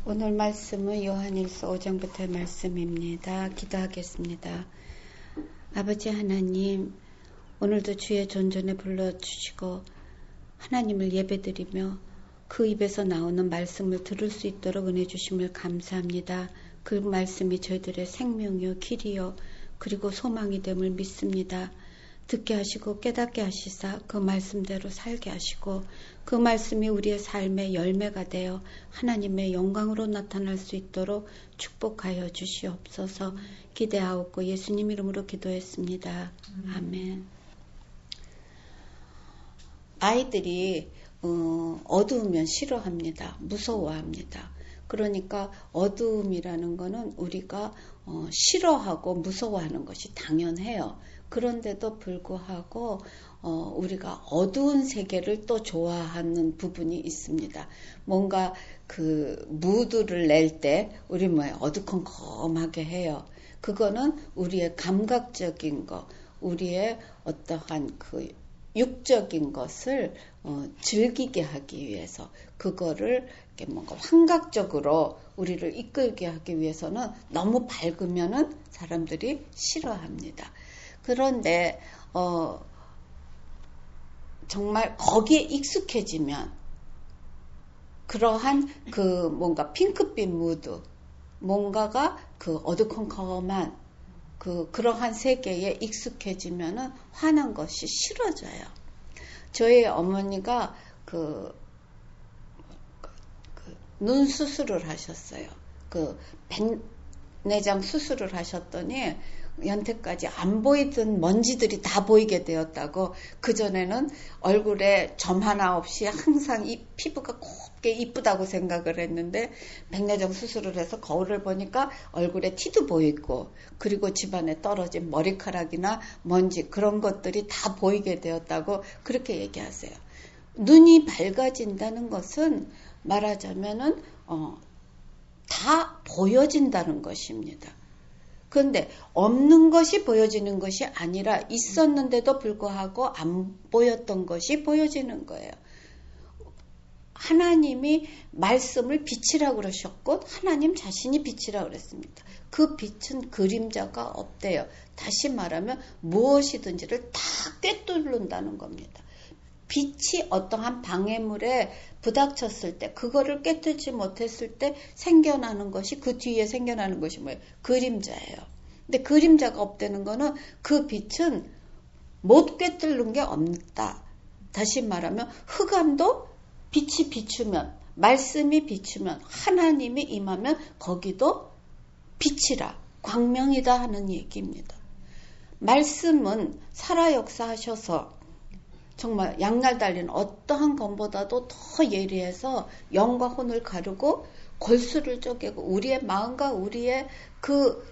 오늘 말씀은 요한일서 5장부터의 말씀입니다. 기도하겠습니다. 아버지 하나님, 오늘도 주의 존전에 불러주시고 하나님을 예배드리며 그 입에서 나오는 말씀을 들을 수 있도록 은혜 주심을 감사합니다. 그 말씀이 저희들의 생명이요 길이요 그리고 소망이 됨을 믿습니다. 듣게 하시고 깨닫게 하시사 그 말씀대로 살게 하시고 그 말씀이 우리의 삶의 열매가 되어 하나님의 영광으로 나타날 수 있도록 축복하여 주시옵소서. 기대하옵고 예수님 이름으로 기도했습니다. 아멘. 아이들이 어두우면 싫어합니다. 무서워합니다. 그러니까 어두움이라는 거는 우리가 싫어하고 무서워하는 것이 당연해요. 그런데도 불구하고 우리가 어두운 세계를 또 좋아하는 부분이 있습니다. 뭔가 그 무드를 낼 때 우리 어두컴컴하게 해요. 그거는 우리의 감각적인 거, 우리의 어떠한 그 육적인 것을 즐기게 하기 위해서 그거를 이렇게 뭔가 환각적으로 우리를 이끌게 하기 위해서는 너무 밝으면은 사람들이 싫어합니다. 그런데 정말 거기에 익숙해지면 그러한 그 뭔가 핑크빛 무드, 뭔가가 그 어두컴컴한 그러한 세계에 익숙해지면은 화난 것이 싫어져요. 저희 어머니가 눈 수술을 하셨어요. 백내장 수술을 하셨더니 연태까지 안 보이던 먼지들이 다 보이게 되었다고. 그전에는 얼굴에 점 하나 없이 항상 이 피부가 곱게 이쁘다고 생각을 했는데 백내장 수술을 해서 거울을 보니까 얼굴에 티도 보이고 그리고 집안에 떨어진 머리카락이나 먼지 그런 것들이 다 보이게 되었다고 그렇게 얘기하세요. 눈이 밝아진다는 것은 말하자면은 다 보여진다는 것입니다. 그런데 없는 것이 보여지는 것이 아니라 있었는데도 불구하고 안 보였던 것이 보여지는 거예요. 하나님이 말씀을 빛이라고 그러셨고 하나님 자신이 빛이라고 그랬습니다. 그 빛은 그림자가 없대요. 다시 말하면 무엇이든지를 다 꿰뚫는다는 겁니다. 빛이 어떠한 방해물에 부닥쳤을 때 그거를 꿰뚫지 못했을 때 생겨나는 것이 그 뒤에 생겨나는 것이 뭐예요? 그림자예요. 근데 그림자가 없다는 거는 그 빛은 못 꿰뚫는 게 없다. 다시 말하면 흑암도 빛이 비추면 말씀이 비추면 하나님이 임하면 거기도 빛이라 광명이다 하는 얘기입니다. 말씀은 살아 역사하셔서 정말 양날 달린 어떠한 검보다도 더 예리해서 영과 혼을 가르고 골수를 쪼개고 우리의 마음과 우리의 그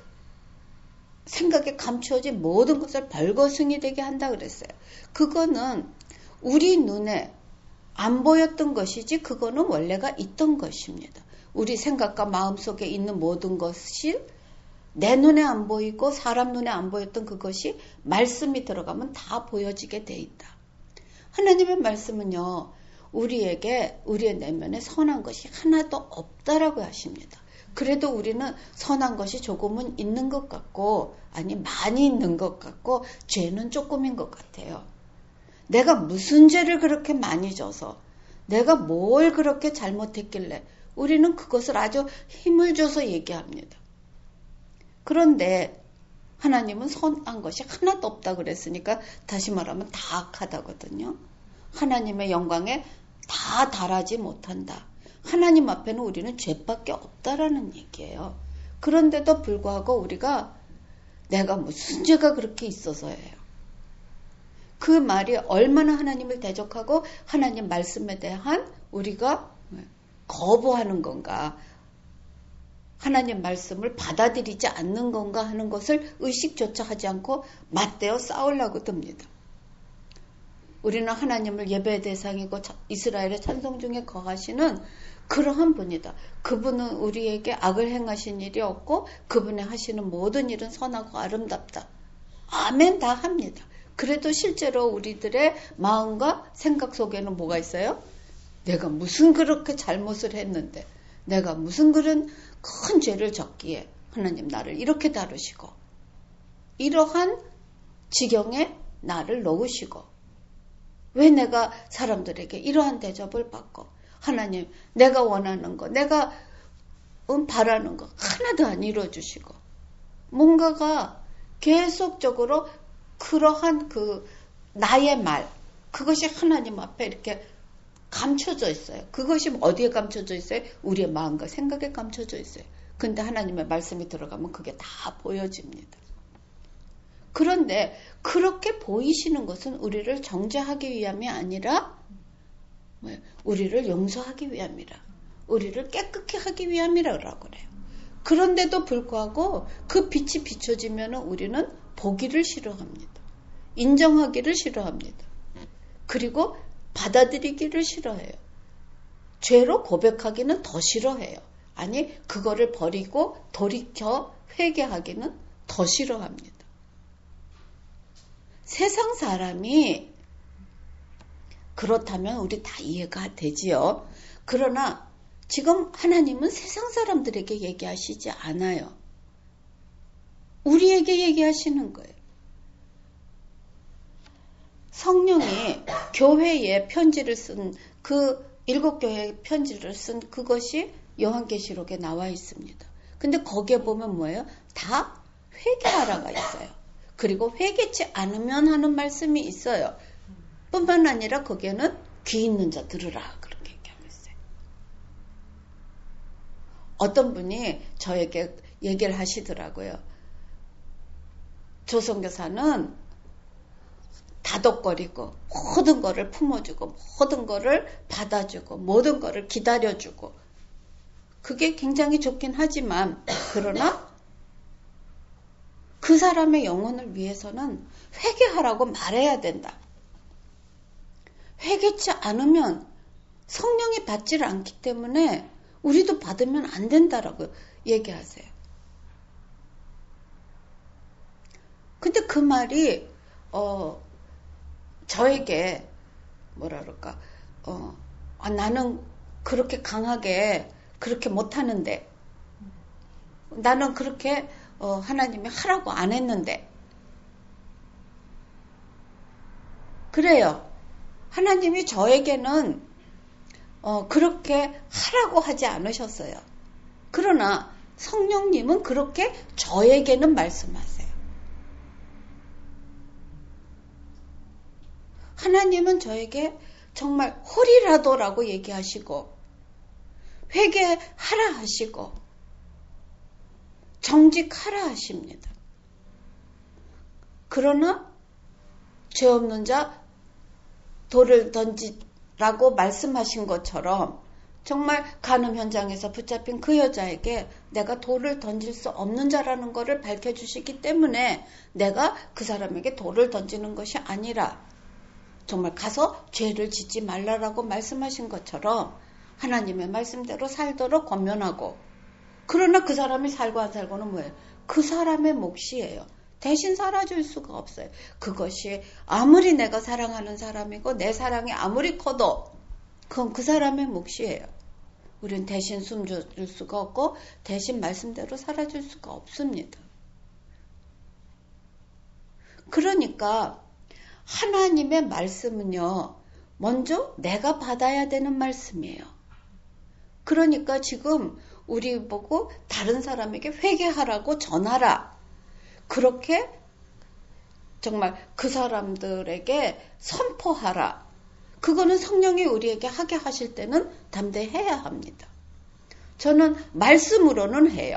생각에 감추어진 모든 것을 벌거숭이 되게 한다 그랬어요. 그거는 우리 눈에 안 보였던 것이지 그거는 원래가 있던 것입니다. 우리 생각과 마음 속에 있는 모든 것이 내 눈에 안 보이고 사람 눈에 안 보였던 그것이 말씀이 들어가면 다 보여지게 돼 있다. 하나님의 말씀은요, 우리에게 우리의 내면에 선한 것이 하나도 없다라고 하십니다. 그래도 우리는 선한 것이 조금은 있는 것 같고 아니 많이 있는 것 같고 죄는 조금인 것 같아요. 내가 무슨 죄를 그렇게 많이 져서 내가 뭘 그렇게 잘못했길래 우리는 그것을 아주 힘을 줘서 얘기합니다. 그런데 하나님은 선한 것이 하나도 없다 그랬으니까 다시 말하면 다 악하다거든요. 하나님의 영광에 다 달하지 못한다. 하나님 앞에는 우리는 죄밖에 없다라는 얘기예요. 그런데도 불구하고 우리가 내가 무슨 죄가 그렇게 있어서예요. 그 말이 얼마나 하나님을 대적하고 하나님 말씀에 대한 우리가 거부하는 건가, 하나님 말씀을 받아들이지 않는 건가 하는 것을 의식조차 하지 않고 맞대어 싸우려고 듭니다. 우리는 하나님을 예배의 대상이고 이스라엘의 찬송 중에 거하시는 그러한 분이다. 그분은 우리에게 악을 행하신 일이 없고 그분의 하시는 모든 일은 선하고 아름답다. 아멘 다 합니다. 그래도 실제로 우리들의 마음과 생각 속에는 뭐가 있어요? 내가 무슨 그렇게 잘못을 했는데 내가 무슨 그런 큰 죄를 졌기에 하나님 나를 이렇게 다루시고 이러한 지경에 나를 넣으시고 왜 내가 사람들에게 이러한 대접을 받고 하나님 내가 원하는 거 내가 바라는 거 하나도 안 이루어주시고 뭔가가 계속적으로 그러한 그 나의 말 그것이 하나님 앞에 이렇게 감춰져 있어요. 그것이 어디에 감춰져 있어요? 우리의 마음과 생각에 감춰져 있어요. 근데 하나님의 말씀이 들어가면 그게 다 보여집니다. 그런데 그렇게 보이시는 것은 우리를 정죄하기 위함이 아니라 우리를 용서하기 위함이라. 우리를 깨끗게 하기 위함이라고 그래요. 그런데도 불구하고 그 빛이 비춰지면 우리는 보기를 싫어합니다. 인정하기를 싫어합니다. 그리고 받아들이기를 싫어해요. 죄로 고백하기는 더 싫어해요. 아니 그거를 버리고 돌이켜 회개하기는 더 싫어합니다. 세상 사람이 그렇다면 우리 다 이해가 되지요. 그러나 지금 하나님은 세상 사람들에게 얘기하시지 않아요. 우리에게 얘기하시는 거예요. 성령이 교회에 편지를 쓴 그 7교회의 편지를 쓴 그것이 요한계시록에 나와 있습니다. 근데 거기에 보면 뭐예요? 다 회개하라가 있어요. 그리고 회개치 않으면 하는 말씀이 있어요. 뿐만 아니라 거기에는 귀 있는 자 들으라 그렇게 얘기하고 있어요. 어떤 분이 저에게 얘기를 하시더라고요. 조선교사는 다독거리고 모든 거를 품어주고 모든 거를 받아주고 모든 거를 기다려주고 그게 굉장히 좋긴 하지만 그러나 그 사람의 영혼을 위해서는 회개하라고 말해야 된다. 회개치 않으면 성령이 받지를 않기 때문에 우리도 받으면 안 된다라고 얘기하세요. 근데 그 말이 저에게 뭐라 그럴까 나는 그렇게 강하게 그렇게 못하는데 나는 그렇게 하나님이 하라고 안 했는데 그래요. 하나님이 저에게는 그렇게 하라고 하지 않으셨어요. 그러나 성령님은 그렇게 저에게는 말씀하세요. 하나님은 저에게 정말 홀이라도라고 얘기하시고 회개하라 하시고 정직하라 하십니다. 그러나 죄 없는 자 돌을 던지라고 말씀하신 것처럼 정말 간음 현장에서 붙잡힌 그 여자에게 내가 돌을 던질 수 없는 자라는 것을 밝혀주시기 때문에 내가 그 사람에게 돌을 던지는 것이 아니라 정말 가서 죄를 짓지 말라라고 말씀하신 것처럼 하나님의 말씀대로 살도록 권면하고 그러나 그 사람이 살고 안 살고는 뭐예요? 그 사람의 몫이에요. 대신 살아줄 수가 없어요. 그것이 아무리 내가 사랑하는 사람이고 내 사랑이 아무리 커도 그건 그 사람의 몫이에요. 우리는 대신 숨줄 수가 없고 대신 말씀대로 살아줄 수가 없습니다. 그러니까 하나님의 말씀은요, 먼저 내가 받아야 되는 말씀이에요. 그러니까 지금 우리 보고 다른 사람에게 회개하라고 전하라. 그렇게 정말 그 사람들에게 선포하라. 그거는 성령이 우리에게 하게 하실 때는 담대해야 합니다. 저는 말씀으로는 해요.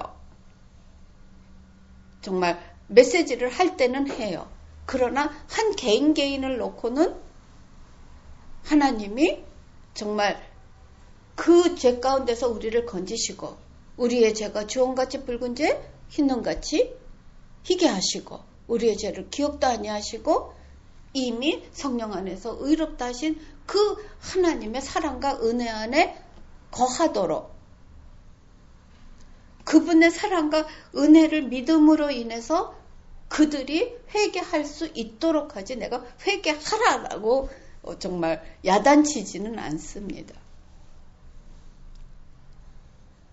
정말 메시지를 할 때는 해요. 그러나 한 개인을 놓고는 하나님이 정말 그 죄 가운데서 우리를 건지시고 우리의 죄가 주홍같이 붉은 죄, 흰눈같이 희게 하시고 우리의 죄를 기억도 아니하시고 이미 성령 안에서 의롭다 하신 그 하나님의 사랑과 은혜 안에 거하도록 그분의 사랑과 은혜를 믿음으로 인해서 그들이 회개할 수 있도록 하지 내가 회개하라라고 정말 야단치지는 않습니다.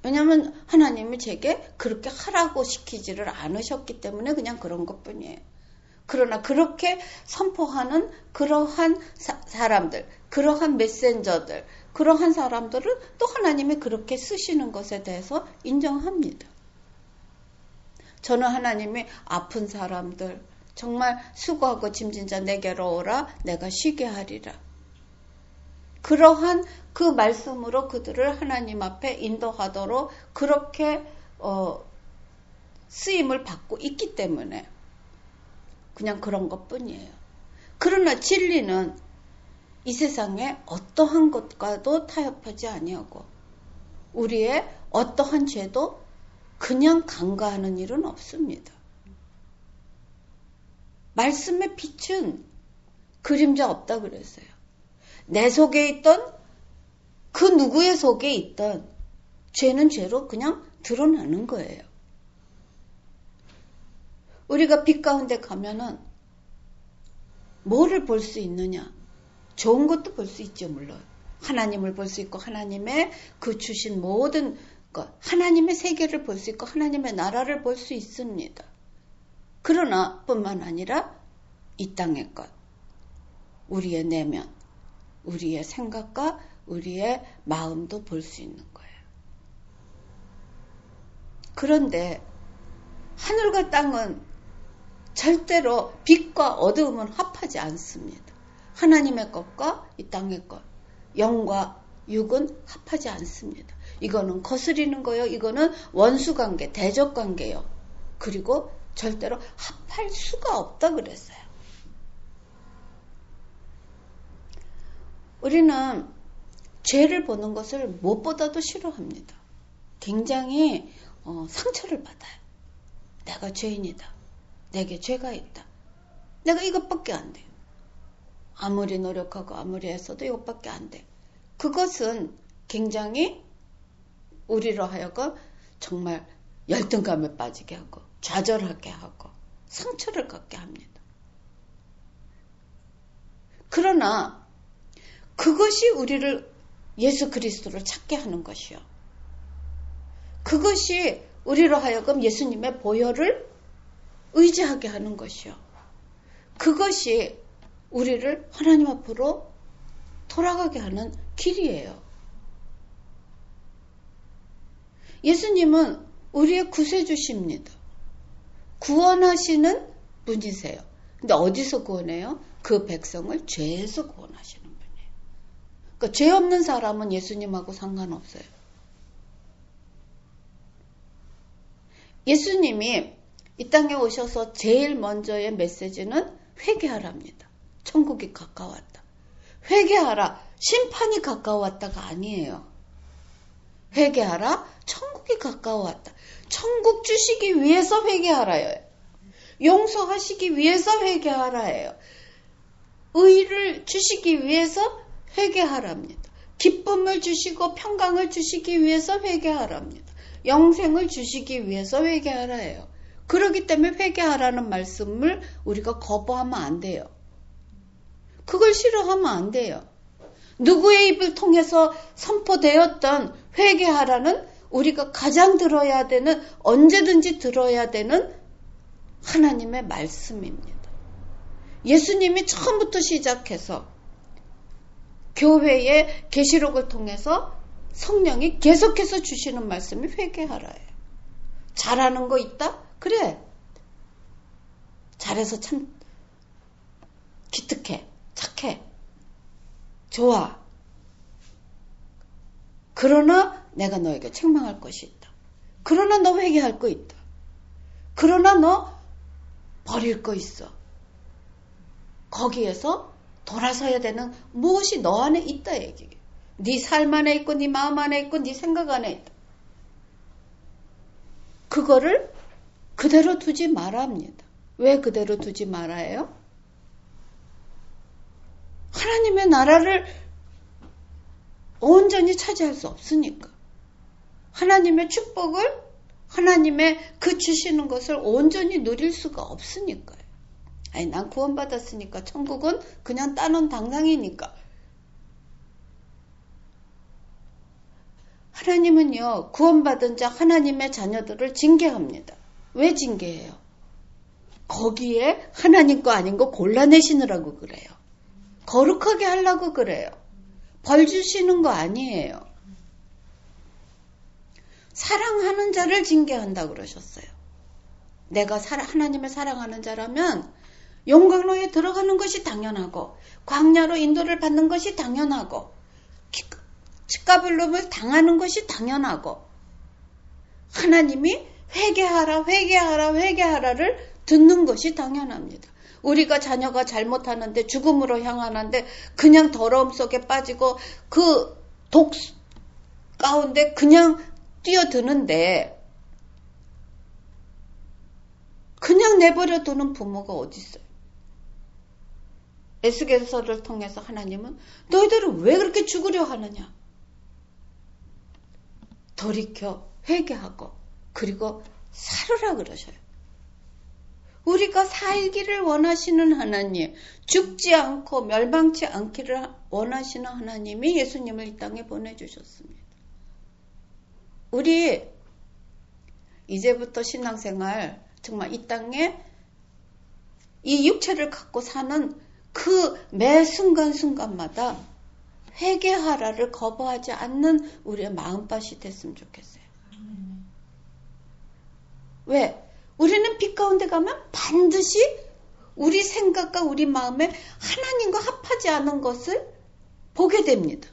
왜냐하면 하나님이 제게 그렇게 하라고 시키지를 않으셨기 때문에 그냥 그런 것뿐이에요. 그러나 그렇게 선포하는 그러한 사람들, 그러한 메신저들, 그러한 사람들은 또 하나님이 그렇게 쓰시는 것에 대해서 인정합니다. 저는 하나님이 아픈 사람들, 정말 수고하고 짐진 자 내게로 오라, 내가 쉬게 하리라. 그러한 그 말씀으로 그들을 하나님 앞에 인도하도록 그렇게 쓰임을 받고 있기 때문에 그냥 그런 것뿐이에요. 그러나 진리는 이 세상에 어떠한 것과도 타협하지 아니하고 우리의 어떠한 죄도 그냥 간과하는 일은 없습니다. 말씀의 빛은 그림자 없다 그랬어요. 내 속에 있던 그 누구의 속에 있던 죄는 죄로 그냥 드러나는 거예요. 우리가 빛 가운데 가면은 뭐를 볼 수 있느냐? 좋은 것도 볼 수 있죠, 물론. 하나님을 볼 수 있고 하나님의 그 주신 모든 것, 하나님의 세계를 볼 수 있고 하나님의 나라를 볼 수 있습니다. 그러나 뿐만 아니라 이 땅의 것, 우리의 내면, 우리의 생각과 우리의 마음도 볼 수 있는 거예요. 그런데 하늘과 땅은 절대로 빛과 어두움은 합하지 않습니다. 하나님의 것과 이 땅의 것, 영과 육은 합하지 않습니다. 이거는 거스리는 거예요. 이거는 원수관계, 대적관계요. 그리고 절대로 합할 수가 없다 그랬어요. 우리는 죄를 보는 것을 무엇보다도 싫어합니다. 굉장히 상처를 받아요. 내가 죄인이다. 내게 죄가 있다. 내가 이것밖에 안 돼. 아무리 노력하고 아무리 했어도 이것밖에 안 돼. 그것은 굉장히 우리로 하여금 정말 열등감에 빠지게 하고 좌절하게 하고 상처를 갖게 합니다. 그러나 그것이 우리를 예수 그리스도를 찾게 하는 것이요. 그것이 우리로 하여금 예수님의 보혈을 의지하게 하는 것이요. 그것이 우리를 하나님 앞으로 돌아가게 하는 길이에요. 예수님은 우리의 구세주십니다. 구원하시는 분이세요. 근데 어디서 구원해요? 그 백성을 죄에서 구원하시는 분이에요. 그러니까 죄 없는 사람은 예수님하고 상관없어요. 예수님이 이 땅에 오셔서 제일 먼저의 메시지는 회개하랍니다. 천국이 가까웠다. 회개하라. 심판이 가까웠다가 아니에요. 회개하라. 천국이 가까웠다. 천국 주시기 위해서 회개하라요. 용서하시기 위해서 회개하라예요. 의를 주시기 위해서 회개하랍니다. 기쁨을 주시고 평강을 주시기 위해서 회개하랍니다. 영생을 주시기 위해서 회개하라예요. 그렇기 때문에 회개하라는 말씀을 우리가 거부하면 안 돼요. 그걸 싫어하면 안 돼요. 누구의 입을 통해서 선포되었던 회개하라는 우리가 가장 들어야 되는, 언제든지 들어야 되는 하나님의 말씀입니다. 예수님이 처음부터 시작해서 교회의 계시록을 통해서 성령이 계속해서 주시는 말씀이 회개하라예요. 잘하는 거 있다? 그래. 잘해서 참 기특해. 착해. 좋아. 그러나 내가 너에게 책망할 것이 있다. 그러나 너 회개할 거 있다. 그러나 너 버릴 거 있어. 거기에서 돌아서야 되는 무엇이 너 안에 있다 얘기해. 네 삶 안에 있고 네 마음 안에 있고 네 생각 안에 있다. 그거를 그대로 두지 마라 합니다. 왜 그대로 두지 말아요? 하나님의 나라를 온전히 차지할 수 없으니까. 하나님의 축복을, 하나님의 그 주시는 것을 온전히 누릴 수가 없으니까요. 아니, 난 구원받았으니까 천국은 그냥 따놓은 당상이니까. 하나님은요, 구원받은 자 하나님의 자녀들을 징계합니다. 왜 징계해요? 거기에 하나님 거 아닌 거 골라내시느라고 그래요. 거룩하게 하려고 그래요. 벌 주시는 거 아니에요. 사랑하는 자를 징계한다고 그러셨어요. 내가 하나님을 사랑하는 자라면 용광로에 들어가는 것이 당연하고 광야로 인도를 받는 것이 당연하고 치가불름을 당하는 것이 당연하고 하나님이 회개하라 회개하라 회개하라를 듣는 것이 당연합니다. 우리가 자녀가 잘못하는데 죽음으로 향하는데 그냥 더러움 속에 빠지고 그 독 가운데 그냥 뛰어드는데 그냥 내버려 두는 부모가 어디 있어요? 에스겔서를 통해서 하나님은 너희들은 왜 그렇게 죽으려 하느냐? 돌이켜 회개하고 그리고 살으라 그러셔요. 우리가 살기를 원하시는 하나님, 죽지 않고 멸망치 않기를 원하시는 하나님이 예수님을 이 땅에 보내주셨습니다. 우리 이제부터 신앙생활 정말 이 땅에 이 육체를 갖고 사는 그 매 순간순간마다 회개하라를 거부하지 않는 우리의 마음밭이 됐으면 좋겠어요. 왜? 우리는 빛 가운데 가면 반드시 우리 생각과 우리 마음에 하나님과 합하지 않은 것을 보게 됩니다.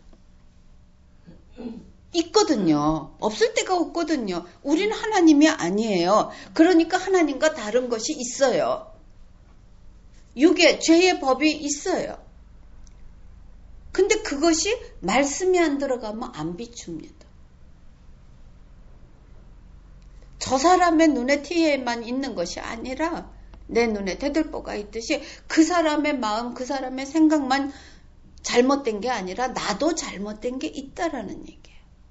있거든요. 없을 때가 없거든요. 우리는 하나님이 아니에요. 그러니까 하나님과 다른 것이 있어요. 육의 죄의 법이 있어요. 근데 그것이 말씀이 안 들어가면 안 비춥니다. 저 사람의 눈에 티에만 있는 것이 아니라 내 눈에 대들보가 있듯이 그 사람의 마음, 그 사람의 생각만 잘못된 게 아니라 나도 잘못된 게 있다라는 얘기예요.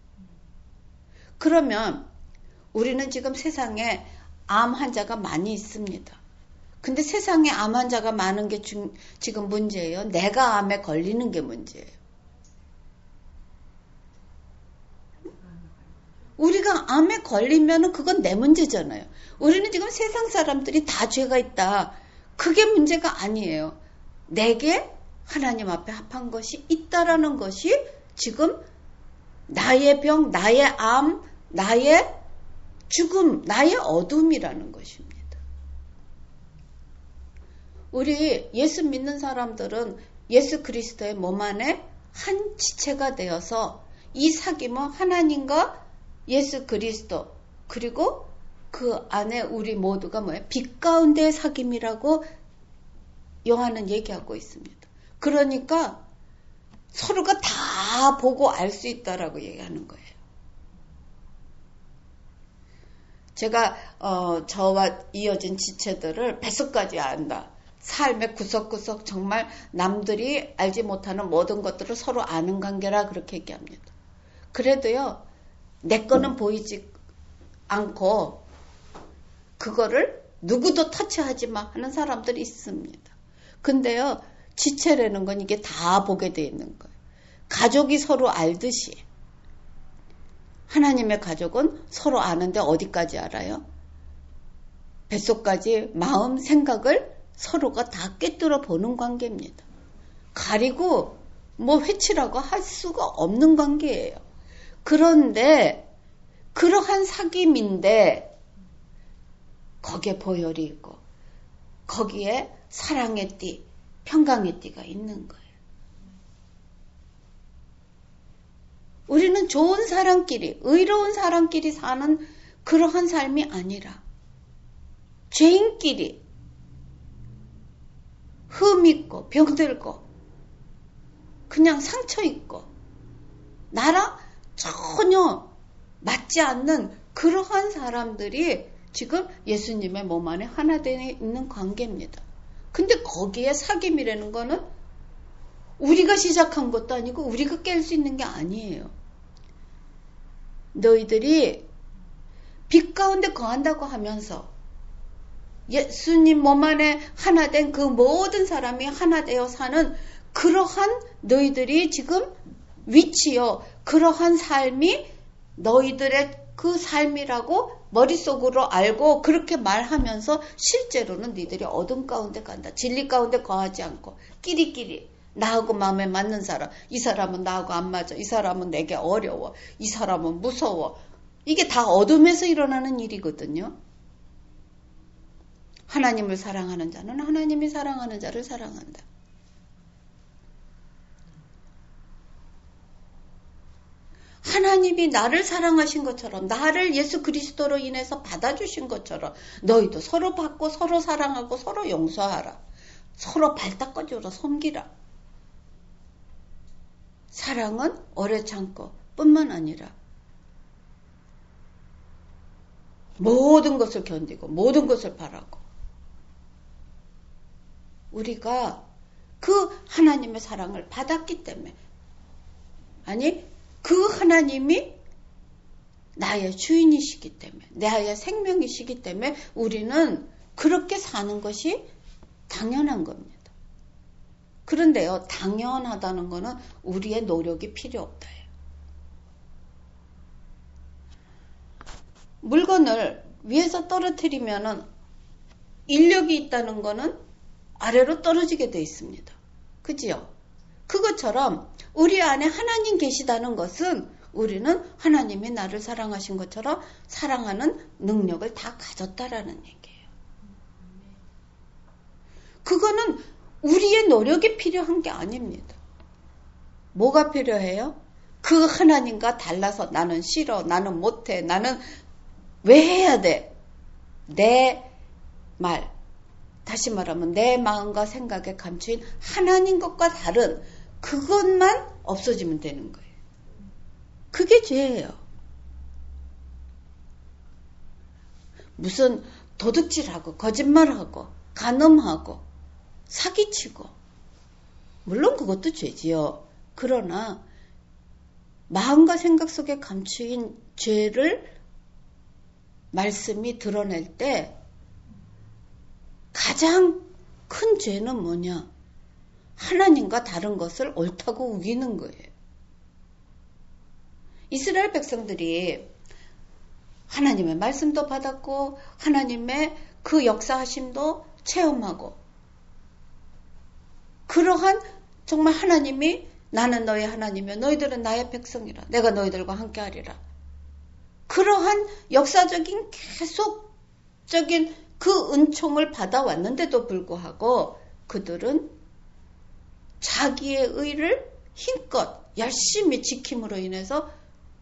그러면 우리는 지금 세상에 암 환자가 많이 있습니다. 근데 세상에 암 환자가 많은 게 지금 문제예요. 내가 암에 걸리는 게 문제예요. 우리가 암에 걸리면 그건 내 문제잖아요. 우리는 지금 세상 사람들이 다 죄가 있다. 그게 문제가 아니에요. 내게 하나님 앞에 합한 것이 있다라는 것이 지금 나의 병, 나의 암, 나의 죽음, 나의 어둠이라는 것입니다. 우리 예수 믿는 사람들은 예수 그리스도의 몸 안에 한 지체가 되어서 이 사귐은 하나님과 예수 그리스도 그리고 그 안에 우리 모두가 뭐예요? 빛 가운데의 사귐이라고 요한은 얘기하고 있습니다. 그러니까 서로가 다 보고 알 수 있다라고 얘기하는 거예요. 제가 저와 이어진 지체들을 뱃속까지 안다. 삶의 구석구석 정말 남들이 알지 못하는 모든 것들을 서로 아는 관계라 그렇게 얘기합니다. 그래도요. 내 거는 보이지 않고 그거를 누구도 터치하지 마 하는 사람들이 있습니다. 근데요. 지체라는 건 이게 다 보게 돼 있는 거예요. 가족이 서로 알듯이 하나님의 가족은 서로 아는데 어디까지 알아요? 뱃속까지 마음, 생각을 서로가 다 꿰뚫어 보는 관계입니다. 가리고 뭐 회치라고 할 수가 없는 관계예요. 그런데 그러한 사귐인데 거기에 보혈이 있고 거기에 사랑의 띠, 평강의 띠가 있는 거예요. 우리는 좋은 사람끼리, 의로운 사람끼리 사는 그러한 삶이 아니라 죄인끼리 흠 있고 병들고 그냥 상처 있고 나랑 전혀 맞지 않는 그러한 사람들이 지금 예수님의 몸 안에 하나 되어 있는 관계입니다. 근데 거기에 사귐이라는 거는 우리가 시작한 것도 아니고 우리가 깰 수 있는 게 아니에요. 너희들이 빛 가운데 거한다고 하면서 예수님 몸 안에 하나 된 그 모든 사람이 하나 되어 사는 그러한 너희들이 지금 위치요. 그러한 삶이 너희들의 그 삶이라고 머릿속으로 알고 그렇게 말하면서 실제로는 너희들이 어둠 가운데 간다. 진리 가운데 거하지 않고 끼리끼리 나하고 마음에 맞는 사람, 이 사람은 나하고 안 맞아, 이 사람은 내게 어려워, 이 사람은 무서워. 이게 다 어둠에서 일어나는 일이거든요. 하나님을 사랑하는 자는 하나님이 사랑하는 자를 사랑한다. 하나님이 나를 사랑하신 것처럼, 나를 예수 그리스도로 인해서 받아주신 것처럼 너희도 서로 받고 서로 사랑하고 서로 용서하라. 서로 발 닦아주라. 섬기라. 사랑은 오래 참고 뿐만 아니라 모든 것을 견디고 모든 것을 바라고, 우리가 그 하나님의 사랑을 받았기 때문에, 아니 그 하나님이 나의 주인이시기 때문에, 나의 생명이시기 때문에 우리는 그렇게 사는 것이 당연한 겁니다. 그런데요, 당연하다는 것은 우리의 노력이 필요 없다. 물건을 위에서 떨어뜨리면은 인력이 있다는 것은 아래로 떨어지게 되어 있습니다. 그지요? 그것처럼 우리 안에 하나님 계시다는 것은 우리는 하나님이 나를 사랑하신 것처럼 사랑하는 능력을 다 가졌다라는 얘기예요. 그거는 우리의 노력이 필요한 게 아닙니다. 뭐가 필요해요? 그 하나님과 달라서 나는 싫어, 나는 못해, 나는 왜 해야 돼? 내 말, 다시 말하면 내 마음과 생각에 감추인 하나님 것과 다른 그것만 없어지면 되는 거예요. 그게 죄예요. 무슨 도둑질하고 거짓말하고 간음하고 사기치고, 물론 그것도 죄지요. 그러나 마음과 생각 속에 감추인 죄를 말씀이 드러낼 때 가장 큰 죄는 뭐냐? 하나님과 다른 것을 옳다고 우기는 거예요. 이스라엘 백성들이 하나님의 말씀도 받았고 하나님의 그 역사하심도 체험하고, 그러한 정말 하나님이 나는 너희 하나님이며 너희들은 나의 백성이라, 내가 너희들과 함께하리라, 그러한 역사적인 계속적인 그 은총을 받아왔는데도 불구하고 그들은 자기의 의를 힘껏 열심히 지킴으로 인해서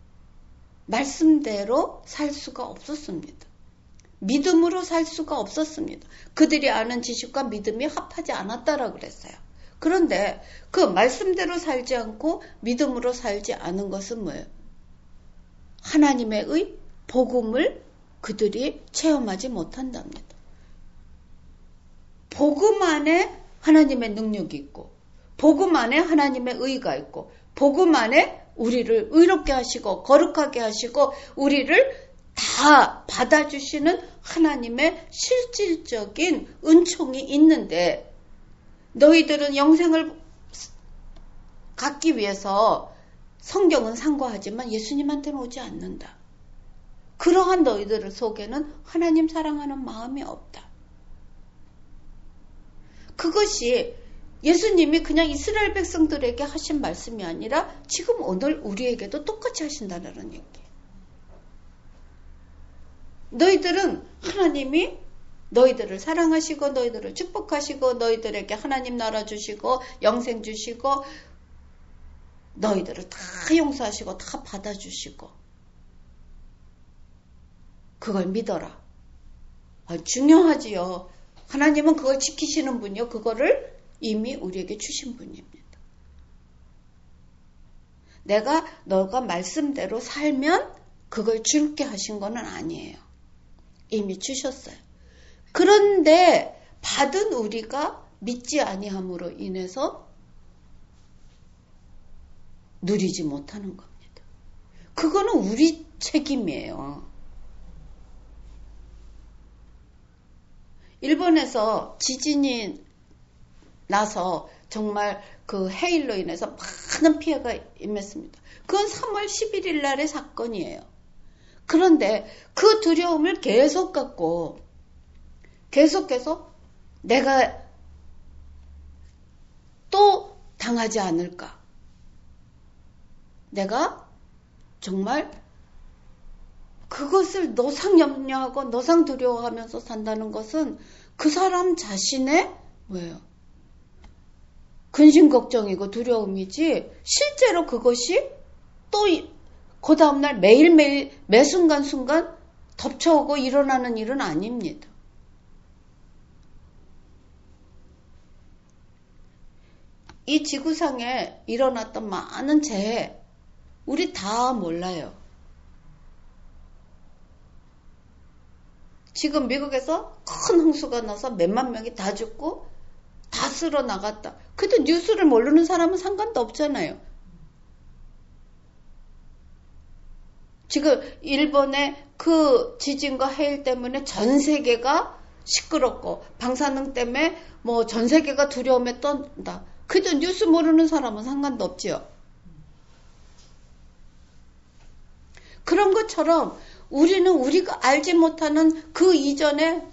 말씀대로 살 수가 없었습니다. 믿음으로 살 수가 없었습니다. 그들이 아는 지식과 믿음이 합하지 않았다라고 그랬어요. 그런데 그 말씀대로 살지 않고 믿음으로 살지 않은 것은 뭐예요? 하나님의 복음을 그들이 체험하지 못한답니다. 복음 안에 하나님의 능력이 있고, 복음 안에 하나님의 의가 있고, 복음 안에 우리를 의롭게 하시고 거룩하게 하시고 우리를 다 받아주시는 하나님의 실질적인 은총이 있는데, 너희들은 영생을 갖기 위해서 성경은 상고하지만 예수님한테는 오지 않는다. 그러한 너희들 속에는 하나님 사랑하는 마음이 없다. 그것이 예수님이 그냥 이스라엘 백성들에게 하신 말씀이 아니라 지금 오늘 우리에게도 똑같이 하신다는 얘기예요. 너희들은 하나님이 너희들을 사랑하시고 너희들을 축복하시고 너희들에게 하나님 나라 주시고 영생 주시고 너희들을 다 용서하시고 다 받아주시고, 그걸 믿어라. 중요하지요. 하나님은 그걸 지키시는 분이요. 그거를 이미 우리에게 주신 분입니다. 내가 너가 말씀대로 살면 그걸 줄게 하신 거는 아니에요. 이미 주셨어요. 그런데 받은 우리가 믿지 아니함으로 인해서 누리지 못하는 겁니다. 그거는 우리 책임이에요. 일본에서 지진이 나서 정말 그 해일로 인해서 많은 피해가 임했습니다. 그건 3월 11일 날의 사건이에요. 그런데 그 두려움을 계속 갖고 계속해서 내가 또 당하지 않을까? 내가 정말 그것을 노상 염려하고 노상 두려워하면서 산다는 것은 그 사람 자신의 뭐예요? 근심 걱정이고 두려움이지 실제로 그것이 또 그 다음날 매일매일 매 순간순간 덮쳐오고 일어나는 일은 아닙니다. 이 지구상에 일어났던 많은 재해 우리 다 몰라요. 지금 미국에서 큰 홍수가 나서 몇만 명이 다 죽고 다 쓸어 나갔다. 그래도 뉴스를 모르는 사람은 상관도 없잖아요. 지금 일본의 그 지진과 해일 때문에 전 세계가 시끄럽고 방사능 때문에 뭐 전 세계가 두려움에 떤다. 그래도 뉴스 모르는 사람은 상관도 없지요. 그런 것처럼 우리는 우리가 알지 못하는 그 이전에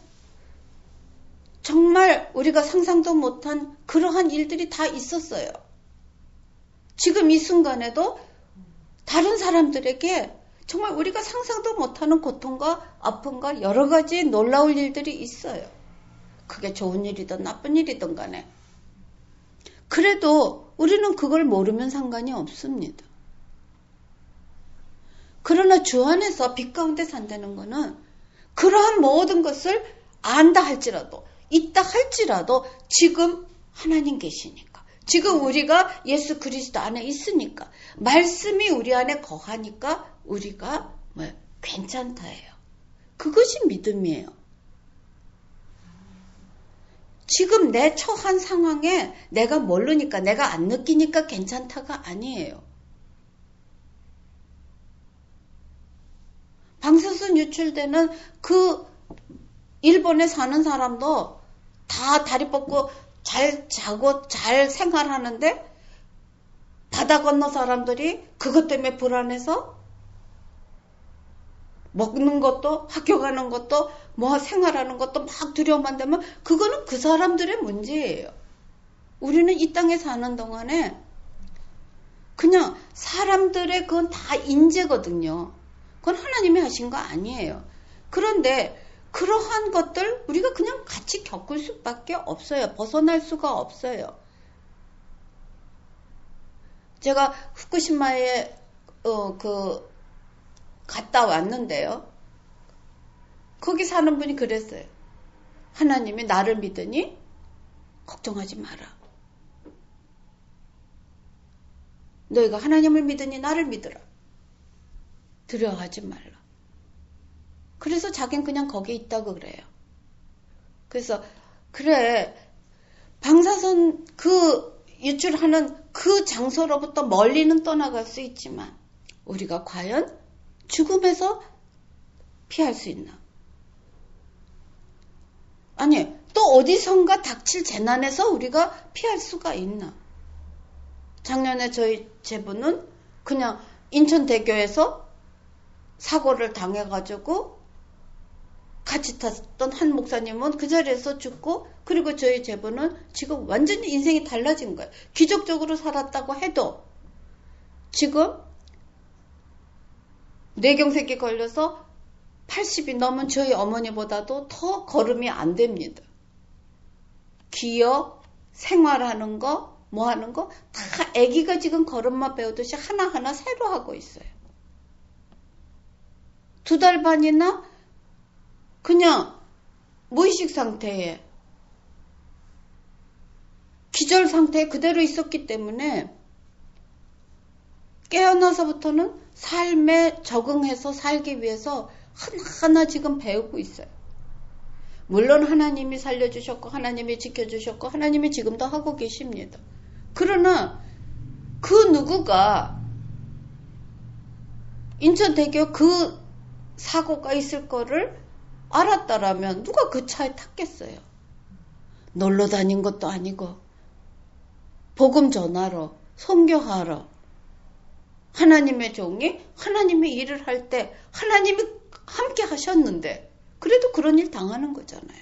정말 우리가 상상도 못한 그러한 일들이 다 있었어요. 지금 이 순간에도 다른 사람들에게 정말 우리가 상상도 못하는 고통과 아픔과 여러 가지 놀라울 일들이 있어요. 그게 좋은 일이든 나쁜 일이든 간에. 그래도 우리는 그걸 모르면 상관이 없습니다. 그러나 주 안에서 빛 가운데 산다는 것은 그러한 모든 것을 안다 할지라도 있다 할지라도 지금 하나님 계시니까 지금 우리가 예수 그리스도 안에 있으니까 말씀이 우리 안에 거하니까 우리가 괜찮다예요. 그것이 믿음이에요. 지금 내 처한 상황에 내가 모르니까 내가 안 느끼니까 괜찮다가 아니에요. 방사선 유출되는 그 일본에 사는 사람도 다 다리 뻗고 잘 자고 잘 생활하는데 바다 건너 사람들이 그것 때문에 불안해서 먹는 것도 학교 가는 것도 뭐 생활하는 것도 막 두려움만 되면 그거는 그 사람들의 문제예요. 우리는 이 땅에 사는 동안에 그냥 사람들의 그건 다 인재거든요. 그건 하나님이 하신 거 아니에요. 그런데 그러한 것들 우리가 그냥 같이 겪을 수밖에 없어요. 벗어날 수가 없어요. 제가 후쿠시마에 갔다 왔는데요. 거기 사는 분이 그랬어요. 하나님이 나를 믿으니 걱정하지 마라. 너희가 하나님을 믿으니 나를 믿으라. 두려워하지 말라. 그래서 자기는 그냥 거기에 있다고 그래요. 그래서 그래 방사선 그 유출하는 그 장소로부터 멀리는 떠나갈 수 있지만 우리가 과연 죽음에서 피할 수 있나? 아니 또 어디선가 닥칠 재난에서 우리가 피할 수가 있나? 작년에 저희 제부는 그냥 인천대교에서 사고를 당해가지고 같이 탔던 한 목사님은 그 자리에서 죽고 그리고 저희 제부는 지금 완전히 인생이 달라진 거예요. 기적적으로 살았다고 해도 지금 뇌경색이 걸려서 80이 넘은 저희 어머니보다도 더 걸음이 안 됩니다. 기어, 생활하는 거, 뭐 하는 거 다 아기가 지금 걸음마 배우듯이 하나하나 새로 하고 있어요. 2달 반이나 그냥 무의식 상태에 기절 상태에 그대로 있었기 때문에 깨어나서부터는 삶에 적응해서 살기 위해서 하나하나 지금 배우고 있어요. 물론 하나님이 살려주셨고 하나님이 지켜주셨고 하나님이 지금도 하고 계십니다. 그러나 그 누구가 인천대교 그 사고가 있을 거를 알았다라면 누가 그 차에 탔겠어요. 놀러 다닌 것도 아니고 복음 전하러 선교하러 하나님의 종이 하나님의 일을 할 때 하나님이 함께 하셨는데 그래도 그런 일 당하는 거잖아요.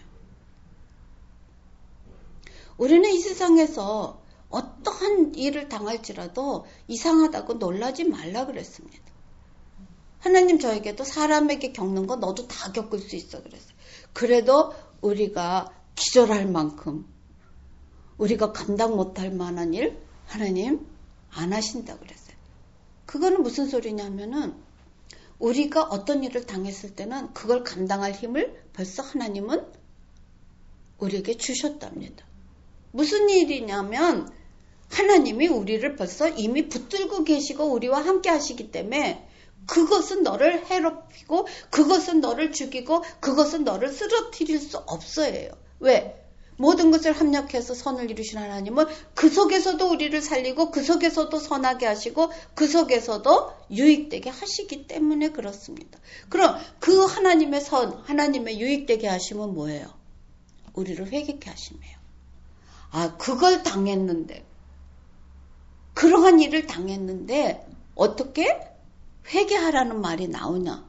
우리는 이 세상에서 어떠한 일을 당할지라도 이상하다고 놀라지 말라 그랬습니다. 하나님 저에게도 사람에게 겪는 거 너도 다 겪을 수 있어 그랬어요. 그래도 우리가 기절할 만큼 우리가 감당 못할 만한 일 하나님 안 하신다 그랬어요. 그거는 무슨 소리냐면은 우리가 어떤 일을 당했을 때는 그걸 감당할 힘을 벌써 하나님은 우리에게 주셨답니다. 무슨 일이냐면 하나님이 우리를 벌써 이미 붙들고 계시고 우리와 함께 하시기 때문에 그것은 너를 해롭히고 그것은 너를 죽이고 그것은 너를 쓰러뜨릴 수 없어요. 왜? 모든 것을 합력해서 선을 이루신 하나님은 그 속에서도 우리를 살리고 그 속에서도 선하게 하시고 그 속에서도 유익되게 하시기 때문에 그렇습니다. 그럼 그 하나님의 선, 하나님의 유익되게 하심은 뭐예요? 우리를 회개케 하심이에요. 아, 그걸 당했는데 그러한 일을 당했는데 어떻게 회개하라는 말이 나오냐?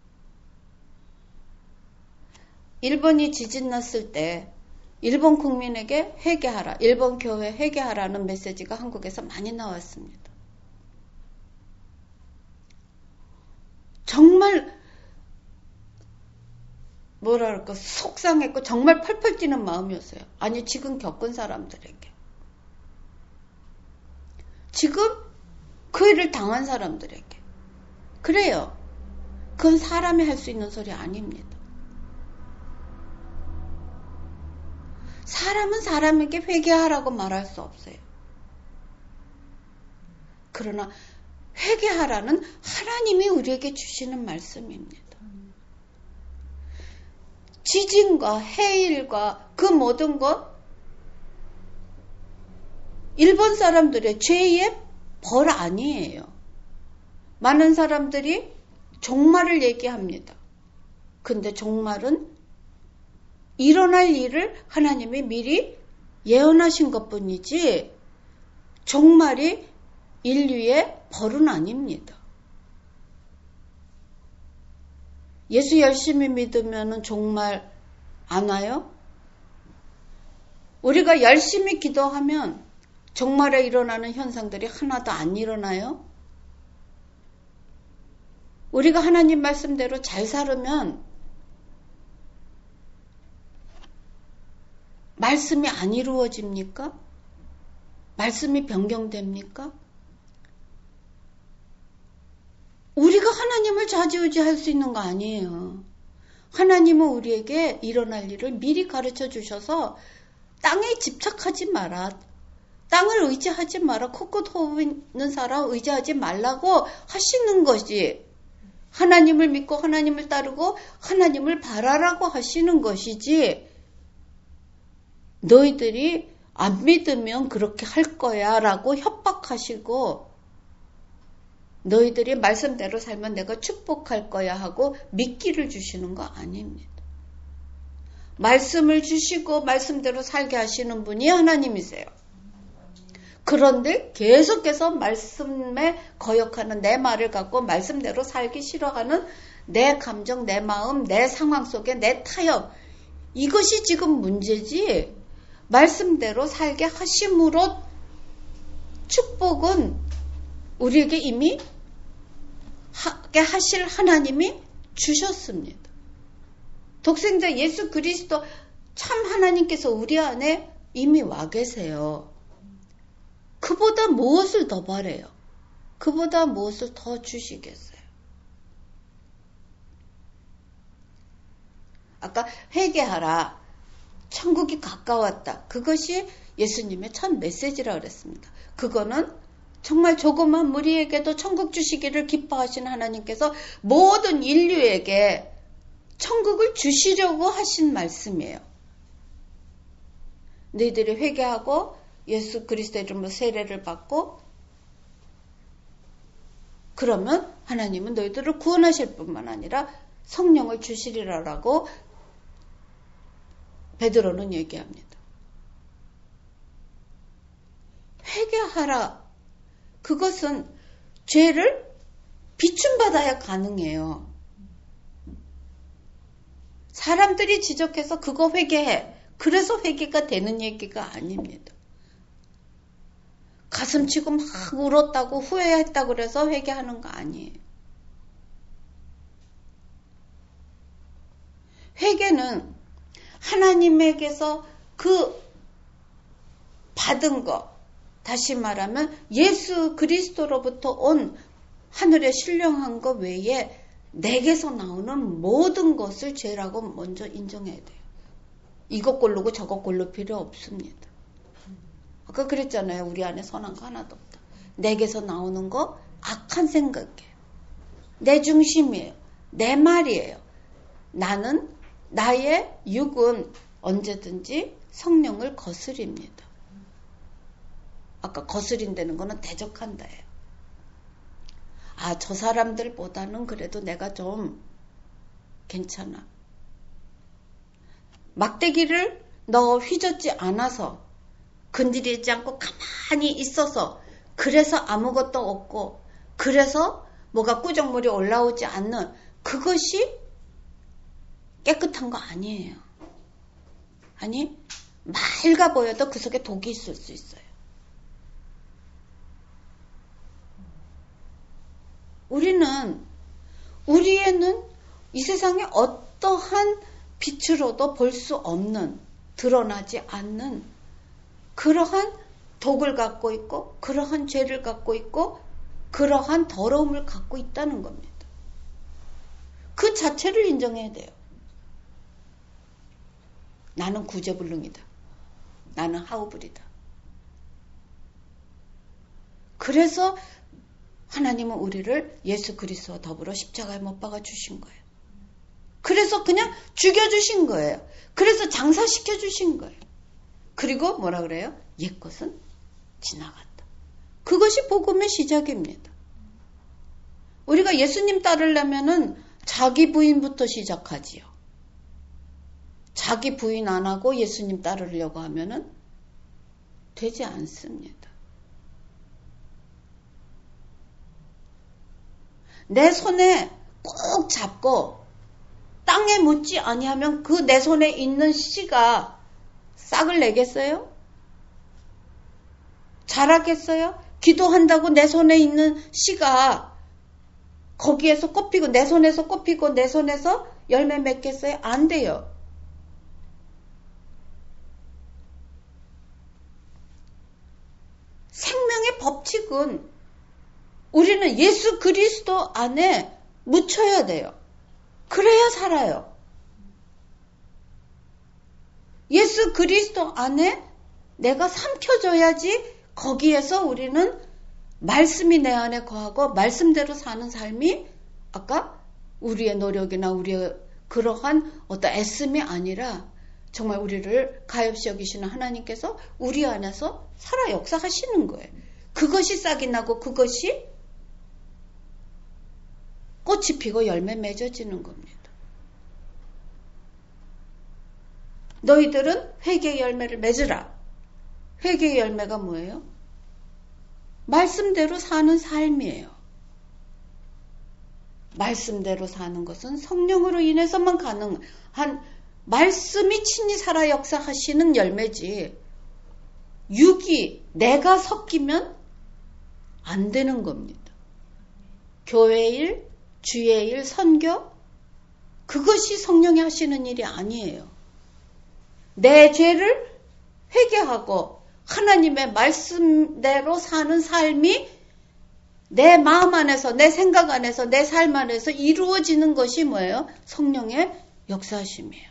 일본이 지진 났을 때 일본 국민에게 회개하라, 일본 교회 회개하라는 메시지가 한국에서 많이 나왔습니다. 정말 뭐랄까 속상했고 정말 펄펄 뛰는 마음이었어요. 아니 지금 겪은 사람들에게, 지금 그 일을 당한 사람들에게. 그래요. 그건 사람이 할 수 있는 소리 아닙니다. 사람은 사람에게 회개하라고 말할 수 없어요. 그러나 회개하라는 하나님이 우리에게 주시는 말씀입니다. 지진과 해일과 그 모든 것, 일본 사람들의 죄의 벌 아니에요. 많은 사람들이 종말을 얘기합니다. 근데 종말은 일어날 일을 하나님이 미리 예언하신 것뿐이지 종말이 인류의 벌은 아닙니다. 예수 열심히 믿으면 종말 안 와요? 우리가 열심히 기도하면 종말에 일어나는 현상들이 하나도 안 일어나요? 우리가 하나님 말씀대로 잘 살으면 말씀이 안 이루어집니까? 말씀이 변경됩니까? 우리가 하나님을 좌지우지할 수 있는 거 아니에요. 하나님은 우리에게 일어날 일을 미리 가르쳐 주셔서 땅에 집착하지 마라. 땅을 의지하지 마라. 코끝 호흡 있는 사람 의지하지 말라고 하시는 것이, 하나님을 믿고 하나님을 따르고 하나님을 바라라고 하시는 것이지, 너희들이 안 믿으면 그렇게 할 거야 라고 협박하시고 너희들이 말씀대로 살면 내가 축복할 거야 하고 미끼를 주시는 거 아닙니다. 말씀을 주시고 말씀대로 살게 하시는 분이 하나님이세요. 그런데 계속해서 말씀에 거역하는 내 말을 갖고 말씀대로 살기 싫어하는 내 감정, 내 마음, 내 상황 속에 내 타협, 이것이 지금 문제지, 말씀대로 살게 하심으로 축복은 우리에게 이미 하게 하실 하나님이 주셨습니다. 독생자 예수 그리스도 참 하나님께서 우리 안에 이미 와 계세요. 그보다 무엇을 더 바래요? 그보다 무엇을 더 주시겠어요? 아까 회개하라, 천국이 가까웠다, 그것이 예수님의 첫 메시지라고 그랬습니다. 그거는 정말 조그만 무리에게도 천국 주시기를 기뻐하신 하나님께서 모든 인류에게 천국을 주시려고 하신 말씀이에요. 너희들이 회개하고 예수 그리스도의 이름으로 세례를 받고 그러면 하나님은 너희들을 구원하실 뿐만 아니라 성령을 주시리라라고 베드로는 얘기합니다. 회개하라. 그것은 죄를 비춤받아야 가능해요. 사람들이 지적해서 그거 회개해. 그래서 회개가 되는 얘기가 아닙니다. 가슴치고 막 울었다고 후회했다고 그래서 회개하는 거 아니에요. 회개는 하나님에게서 그 받은 거, 다시 말하면 예수 그리스도로부터 온 하늘에 신령한 것 외에 내게서 나오는 모든 것을 죄라고 먼저 인정해야 돼요. 이것 고르고 저것 고를 필요 없습니다. 아까 그랬잖아요. 우리 안에 선한 거 하나도 없다. 내게서 나오는 거 악한 생각이에요. 내 중심이에요. 내 말이에요. 나의 육은 언제든지 성령을 거스립니다. 아까 거스린다는 거는 대적한다예요. 아, 저 사람들보다는 그래도 내가 좀 괜찮아. 막대기를 너 휘젓지 않아서, 건드리지 않고 가만히 있어서, 그래서 아무것도 없고, 그래서 뭐가 꾸정물이 올라오지 않는 그것이 깨끗한 거 아니에요. 아니, 맑아 보여도 그 속에 독이 있을 수 있어요. 우리에는 이 세상에 어떠한 빛으로도 볼 수 없는, 드러나지 않는 그러한 독을 갖고 있고, 그러한 죄를 갖고 있고, 그러한 더러움을 갖고 있다는 겁니다. 그 자체를 인정해야 돼요. 나는 구제불능이다. 나는 하우불이다. 그래서 하나님은 우리를 예수 그리스도와 더불어 십자가에 못 박아 주신 거예요. 그래서 그냥 죽여주신 거예요. 그래서 장사시켜 주신 거예요. 그리고 뭐라 그래요? 옛것은 지나갔다. 그것이 복음의 시작입니다. 우리가 예수님 따르려면은 자기 부인부터 시작하지요. 자기 부인 안 하고 예수님 따르려고 하면은 되지 않습니다. 내 손에 꼭 잡고 땅에 묻지 아니하면 그 내 손에 있는 씨가 싹을 내겠어요? 자라겠어요? 기도한다고 내 손에 있는 씨가 거기에서 꽃피고 내 손에서 꽃피고 내 손에서 열매 맺겠어요? 안 돼요. 생명의 법칙은 우리는 예수 그리스도 안에 묻혀야 돼요. 그래야 살아요. 예수 그리스도 안에 내가 삼켜져야지 거기에서 우리는 말씀이 내 안에 거하고 말씀대로 사는 삶이 아까 우리의 노력이나 우리의 그러한 어떤 애씀이 아니라 정말 우리를 가엾이 여기시는 하나님께서 우리 안에서 살아 역사하시는 거예요. 그것이 싹이 나고 그것이 꽃이 피고 열매 맺어지는 겁니다. 너희들은 회개의 열매를 맺으라. 회개의 열매가 뭐예요? 말씀대로 사는 삶이에요. 말씀대로 사는 것은 성령으로 인해서만 가능한 말씀이 친히 살아 역사하시는 열매지 육이 내가 섞이면 안 되는 겁니다. 교회 일, 주의 일, 선교 그것이 성령이 하시는 일이 아니에요. 내 죄를 회개하고 하나님의 말씀대로 사는 삶이 내 마음 안에서 내 생각 안에서 내 삶 안에서 이루어지는 것이 뭐예요? 성령의 역사하심이에요.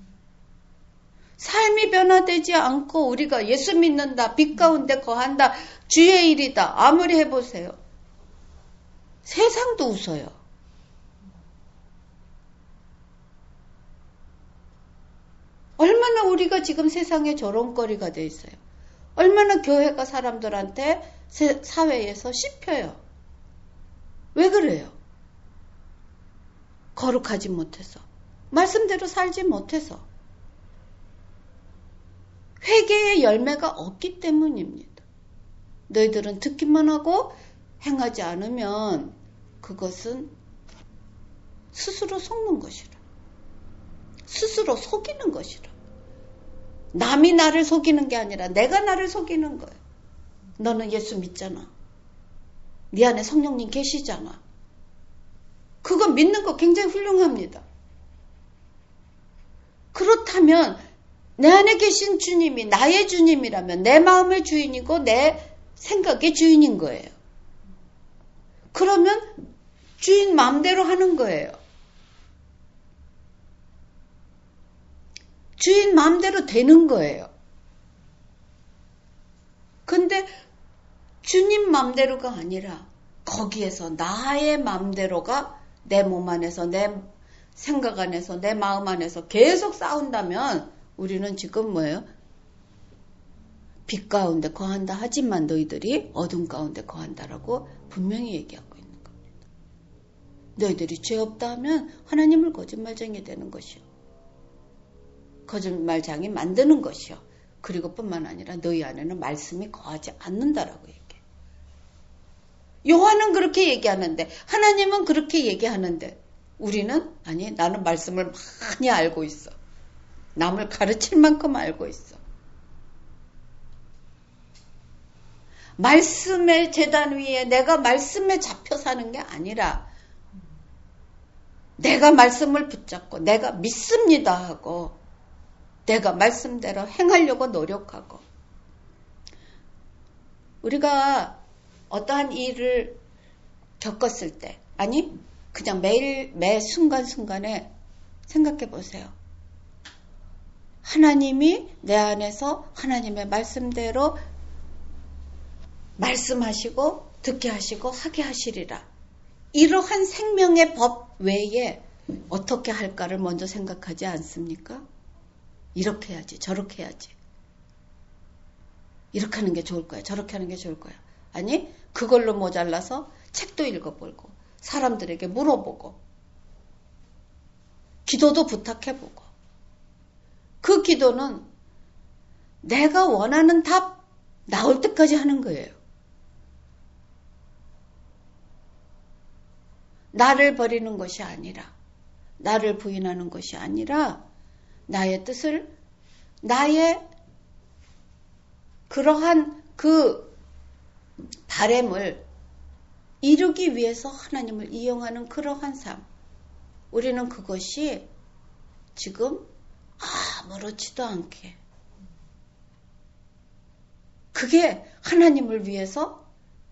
삶이 변화되지 않고 우리가 예수 믿는다, 빛 가운데 거한다, 주의 일이다 아무리 해보세요. 세상도 웃어요. 얼마나 우리가 지금 세상에 조롱거리가 돼 있어요. 얼마나 교회가 사람들한테 사회에서 씹혀요. 왜 그래요? 거룩하지 못해서. 말씀대로 살지 못해서. 회개의 열매가 없기 때문입니다. 너희들은 듣기만 하고 행하지 않으면 그것은 스스로 속는 것이라. 스스로 속이는 것이라. 남이 나를 속이는 게 아니라 내가 나를 속이는 거예요. 너는 예수 믿잖아. 네 안에 성령님 계시잖아. 그거 믿는 거 굉장히 훌륭합니다. 그렇다면 내 안에 계신 주님이 나의 주님이라면 내 마음의 주인이고 내 생각의 주인인 거예요. 그러면 주인 마음대로 하는 거예요. 주인 마음대로 되는 거예요. 근데 주님 마음대로가 아니라 거기에서 나의 마음대로가 내 몸 안에서 내 생각 안에서 내 마음 안에서 계속 싸운다면 우리는 지금 뭐예요? 빛 가운데 거한다 하지만 너희들이 어둠 가운데 거한다라고 분명히 얘기하고 있는 겁니다. 너희들이 죄 없다 하면 하나님을 거짓말쟁이 되는 것이요. 거짓말쟁이 만드는 것이요. 그리고 뿐만 아니라 너희 안에는 말씀이 거하지 않는다라고 얘기해요. 요한은 그렇게 얘기하는데 하나님은 그렇게 얘기하는데 우리는 아니 나는 말씀을 많이 알고 있어. 남을 가르칠 만큼 알고 있어. 말씀의 제단 위에 내가 말씀에 잡혀 사는 게 아니라 내가 말씀을 붙잡고 내가 믿습니다 하고 내가 말씀대로 행하려고 노력하고 우리가 어떠한 일을 겪었을 때 아니 그냥 매 순간순간에 생각해 보세요. 하나님이 내 안에서 하나님의 말씀대로 말씀하시고 듣게 하시고 하게 하시리라. 이러한 생명의 법 외에 어떻게 할까를 먼저 생각하지 않습니까? 이렇게 해야지 저렇게 해야지. 이렇게 하는 게 좋을 거야. 저렇게 하는 게 좋을 거야. 아니 그걸로 모자라서 책도 읽어보고 사람들에게 물어보고 기도도 부탁해보고 그 기도는 내가 원하는 답 나올 때까지 하는 거예요. 나를 버리는 것이 아니라 나를 부인하는 것이 아니라 나의 뜻을 나의 그러한 그 바램을 이루기 위해서 하나님을 이용하는 그러한 삶. 우리는 그것이 지금 아무렇지도 않게 그게 하나님을 위해서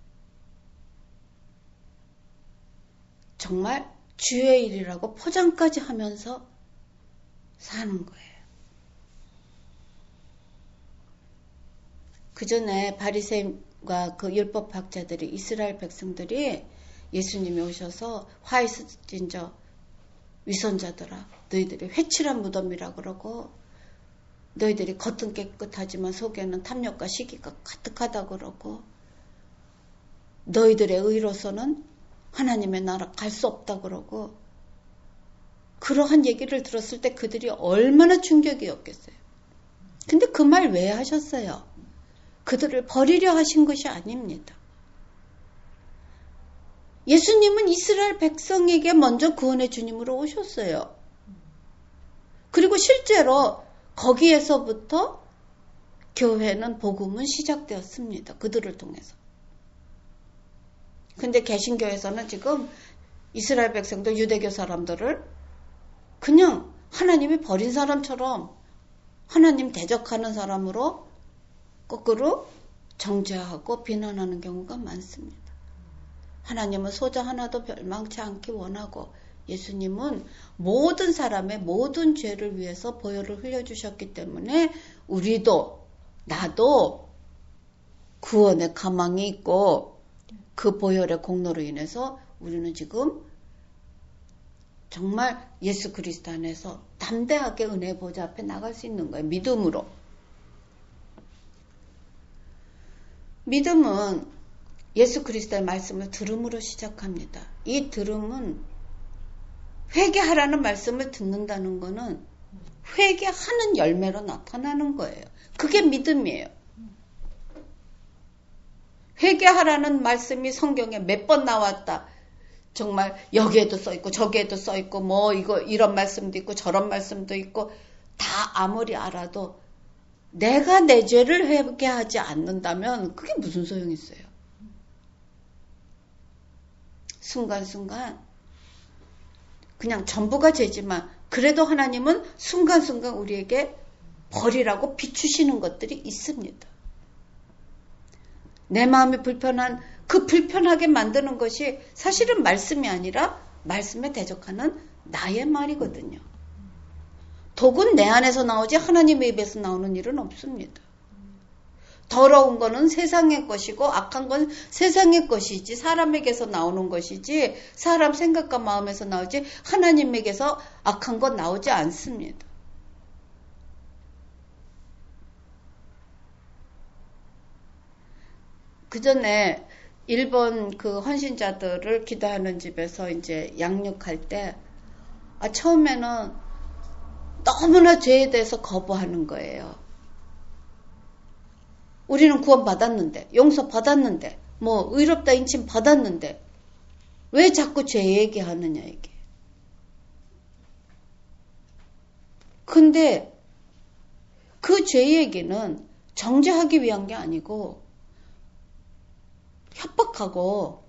정말 주의 일이라고 포장까지 하면서 사는 거예요. 그 전에 바리새인과 그 율법학자들이 이스라엘 백성들이 예수님이 오셔서 화이스진저 위선자들아 너희들이 회칠한 무덤이라 그러고 너희들이 겉은 깨끗하지만 속에는 탐욕과 시기가 가득하다 그러고 너희들의 의로서는 하나님의 나라 갈 수 없다 그러고 그러한 얘기를 들었을 때 그들이 얼마나 충격이었겠어요. 근데 그 말 왜 하셨어요? 그들을 버리려 하신 것이 아닙니다. 예수님은 이스라엘 백성에게 먼저 구원의 주님으로 오셨어요. 그리고 실제로 거기에서부터 교회는 복음은 시작되었습니다. 그들을 통해서. 근데 개신교에서는 지금 이스라엘 백성들 유대교 사람들을 그냥 하나님이 버린 사람처럼 하나님 대적하는 사람으로 거꾸로 정죄하고 비난하는 경우가 많습니다. 하나님은 소자 하나도 멸망치 않기 원하고 예수님은 모든 사람의 모든 죄를 위해서 보혈을 흘려주셨기 때문에 우리도 나도 구원의 가망이 있고 그 보혈의 공로로 인해서 우리는 지금 정말 예수 그리스도 안에서 담대하게 은혜의 보좌 앞에 나갈 수 있는 거예요. 믿음으로. 믿음은 예수 그리스도의 말씀을 들음으로 시작합니다. 이 들음은 회개하라는 말씀을 듣는다는 거는 회개하는 열매로 나타나는 거예요. 그게 믿음이에요. 회개하라는 말씀이 성경에 몇 번 나왔다. 정말 여기에도 써있고 저기에도 써있고 뭐 이런 말씀도 있고 저런 말씀도 있고 다 아무리 알아도 내가 내 죄를 회개하지 않는다면 그게 무슨 소용이 있어요. 순간순간 그냥 전부가 죄지만 그래도 하나님은 순간순간 우리에게 버리라고 비추시는 것들이 있습니다. 내 마음이 불편한 그 불편하게 만드는 것이 사실은 말씀이 아니라 말씀에 대적하는 나의 말이거든요. 독은 내 안에서 나오지 하나님의 입에서 나오는 일은 없습니다. 더러운 거는 세상의 것이고 악한 건 세상의 것이지 사람에게서 나오는 것이지 사람 생각과 마음에서 나오지 하나님에게서 악한 건 나오지 않습니다. 그 전에 일본 그 헌신자들을 기도하는 집에서 이제 양육할 때 처음에는 너무나 죄에 대해서 거부하는 거예요. 우리는 구원 받았는데, 용서 받았는데, 뭐 의롭다 인침 받았는데 왜 자꾸 죄 얘기하느냐 이게. 근데 그 죄 얘기는 정죄하기 위한 게 아니고 협박하고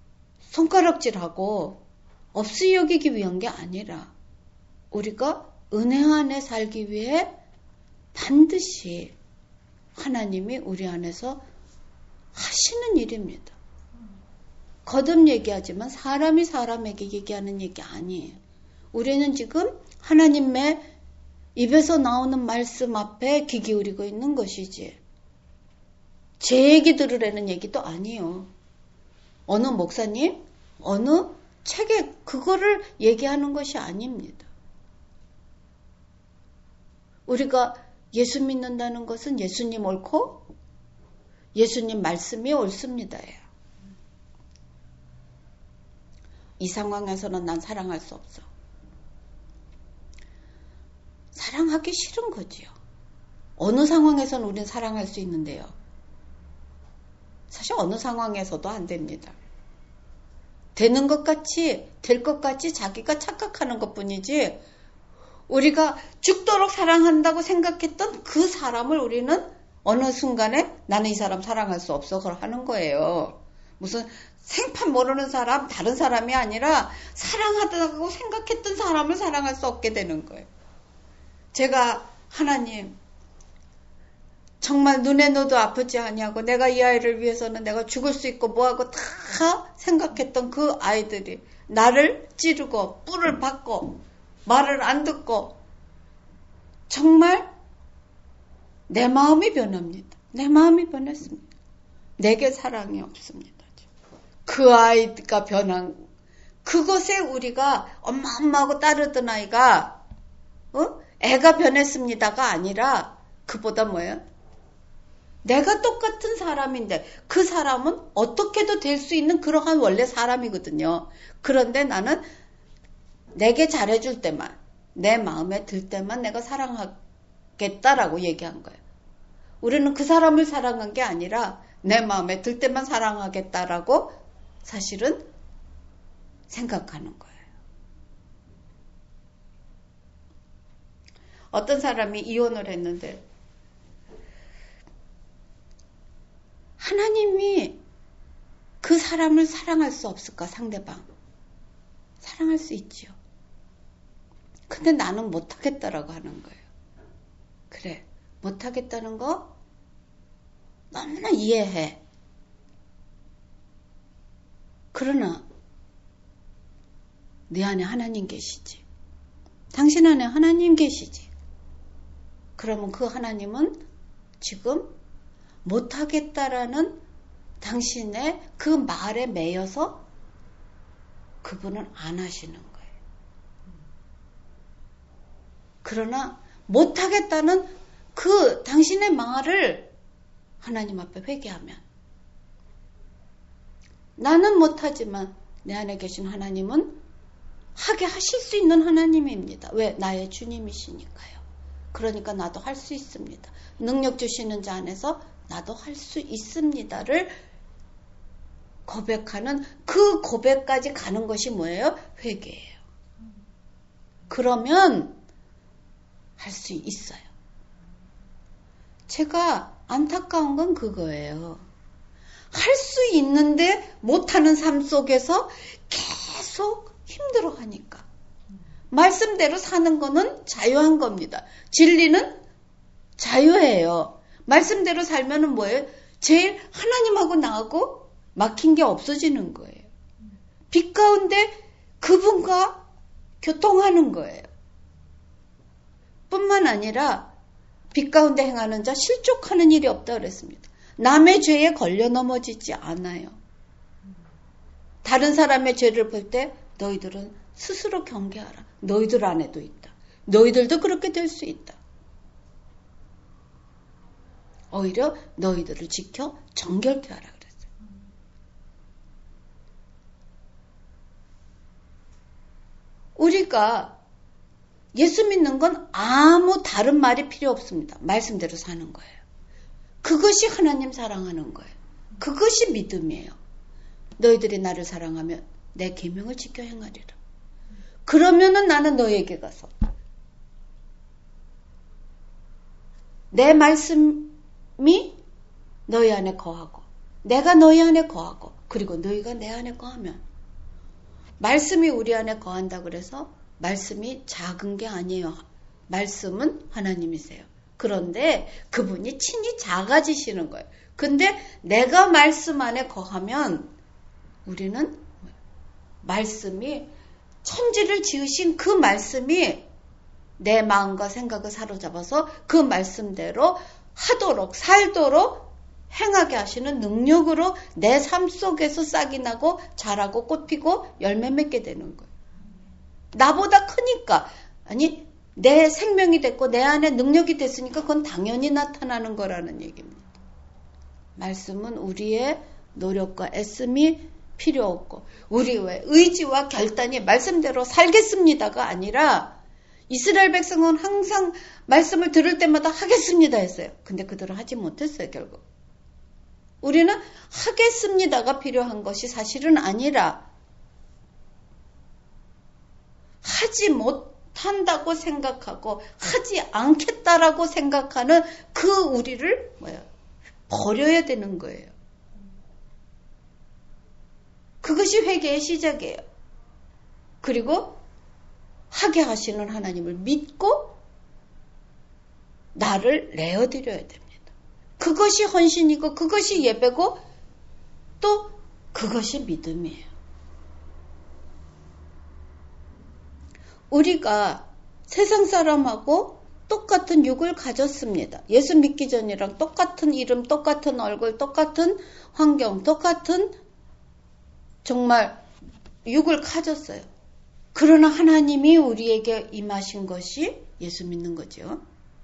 손가락질하고 없이 여기기 위한 게 아니라 우리가 은혜 안에 살기 위해 반드시 하나님이 우리 안에서 하시는 일입니다. 거듭 얘기하지만 사람이 사람에게 얘기하는 얘기 아니에요. 우리는 지금 하나님의 입에서 나오는 말씀 앞에 귀 기울이고 있는 것이지 제 얘기 들으라는 얘기도 아니에요. 어느 목사님, 어느 책에 그거를 얘기하는 것이 아닙니다. 우리가 예수 믿는다는 것은 예수님 옳고 예수님 말씀이 옳습니다예요. 이 상황에서는 난 사랑할 수 없어. 사랑하기 싫은 거지요. 어느 상황에서는 우리는 사랑할 수 있는데요. 사실 어느 상황에서도 안 됩니다. 되는 것 같이 될 것 같이 자기가 착각하는 것뿐이지 우리가 죽도록 사랑한다고 생각했던 그 사람을 우리는 어느 순간에 나는 이 사람 사랑할 수 없어 그걸 하는 거예요. 무슨 생판 모르는 사람, 다른 사람이 아니라 사랑하다고 생각했던 사람을 사랑할 수 없게 되는 거예요. 제가 하나님 정말 눈에 넣어도 아프지 아니하고 내가 이 아이를 위해서는 내가 죽을 수 있고 뭐하고 다 생각했던 그 아이들이 나를 찌르고 뿔을 받고 말을 안 듣고 정말 내 마음이 변합니다. 내 마음이 변했습니다. 내게 사랑이 없습니다. 그 아이가 변한 그것에 우리가 엄마하고 따르던 아이가 애가 변했습니다가 아니라 그보다 뭐예요? 내가 똑같은 사람인데 그 사람은 어떻게도 될 수 있는 그러한 원래 사람이거든요. 그런데 나는 내게 잘해줄 때만 내 마음에 들 때만 내가 사랑하겠다라고 얘기한 거예요. 우리는 그 사람을 사랑한 게 아니라 내 마음에 들 때만 사랑하겠다라고 사실은 생각하는 거예요. 어떤 사람이 이혼을 했는데 하나님이 그 사람을 사랑할 수 없을까? 상대방. 사랑할 수 있지요. 근데 나는 못하겠다라고 하는 거예요. 그래, 못하겠다는 거 너무나 이해해. 그러나 내 안에 하나님 계시지. 당신 안에 하나님 계시지. 그러면 그 하나님은 지금 못하겠다라는 당신의 그 말에 매여서 그분은 안 하시는 거예요. 그러나 못하겠다는 그 당신의 말을 하나님 앞에 회개하면 나는 못하지만 내 안에 계신 하나님은 하게 하실 수 있는 하나님입니다. 왜? 나의 주님이시니까요. 그러니까 나도 할 수 있습니다. 능력 주시는 자 안에서 나도 할 수 있습니다를 고백하는 그 고백까지 가는 것이 뭐예요? 회개예요. 그러면 할 수 있어요. 제가 안타까운 건 그거예요. 할 수 있는데 못하는 삶 속에서 계속 힘들어하니까. 말씀대로 사는 거는 자유한 겁니다. 진리는 자유예요. 말씀대로 살면은 뭐예요? 제일 하나님하고 나하고 막힌 게 없어지는 거예요. 빛 가운데 그분과 교통하는 거예요. 뿐만 아니라 빛 가운데 행하는 자 실족하는 일이 없다 그랬습니다. 남의 죄에 걸려 넘어지지 않아요. 다른 사람의 죄를 볼 때 너희들은 스스로 경계하라. 너희들 안에도 있다. 너희들도 그렇게 될 수 있다. 오히려 너희들을 지켜 정결케 하라 그랬어요. 우리가 예수 믿는 건 아무 다른 말이 필요 없습니다. 말씀대로 사는 거예요. 그것이 하나님 사랑하는 거예요. 그것이 믿음이에요. 너희들이 나를 사랑하면 내 계명을 지켜 행하리라. 그러면은 나는 너희에게 가서 내 말씀이 너희 안에 거하고 내가 너희 안에 거하고 그리고 너희가 내 안에 거하면 말씀이 우리 안에 거한다 그래서 말씀이 작은 게 아니에요. 말씀은 하나님이세요. 그런데 그분이 친히 작아지시는 거예요. 근데 내가 말씀 안에 거하면 우리는 말씀이 천지를 지으신 그 말씀이 내 마음과 생각을 사로잡아서 그 말씀대로 하도록 살도록 행하게 하시는 능력으로 내 삶 속에서 싹이 나고 자라고 꽃 피고 열매 맺게 되는 거예요. 나보다 크니까 아니 내 생명이 됐고 내 안에 능력이 됐으니까 그건 당연히 나타나는 거라는 얘기입니다. 말씀은 우리의 노력과 애씀이 필요 없고 우리의 의지와 결단이 말씀대로 살겠습니다가 아니라 이스라엘 백성은 항상 말씀을 들을 때마다 하겠습니다 했어요. 근데 그들은 하지 못했어요. 결국. 우리는 하겠습니다가 필요한 것이 사실은 아니라 하지 못한다고 생각하고 하지 않겠다라고 생각하는 그 우리를 버려야 되는 거예요. 그것이 회개의 시작이에요. 그리고 하게 하시는 하나님을 믿고 나를 내어드려야 됩니다. 그것이 헌신이고 그것이 예배고 또 그것이 믿음이에요. 우리가 세상 사람하고 똑같은 육을 가졌습니다. 예수 믿기 전이랑 똑같은 이름, 똑같은 얼굴, 똑같은 환경, 똑같은 정말 육을 가졌어요. 그러나 하나님이 우리에게 임하신 것이 예수 믿는 거죠.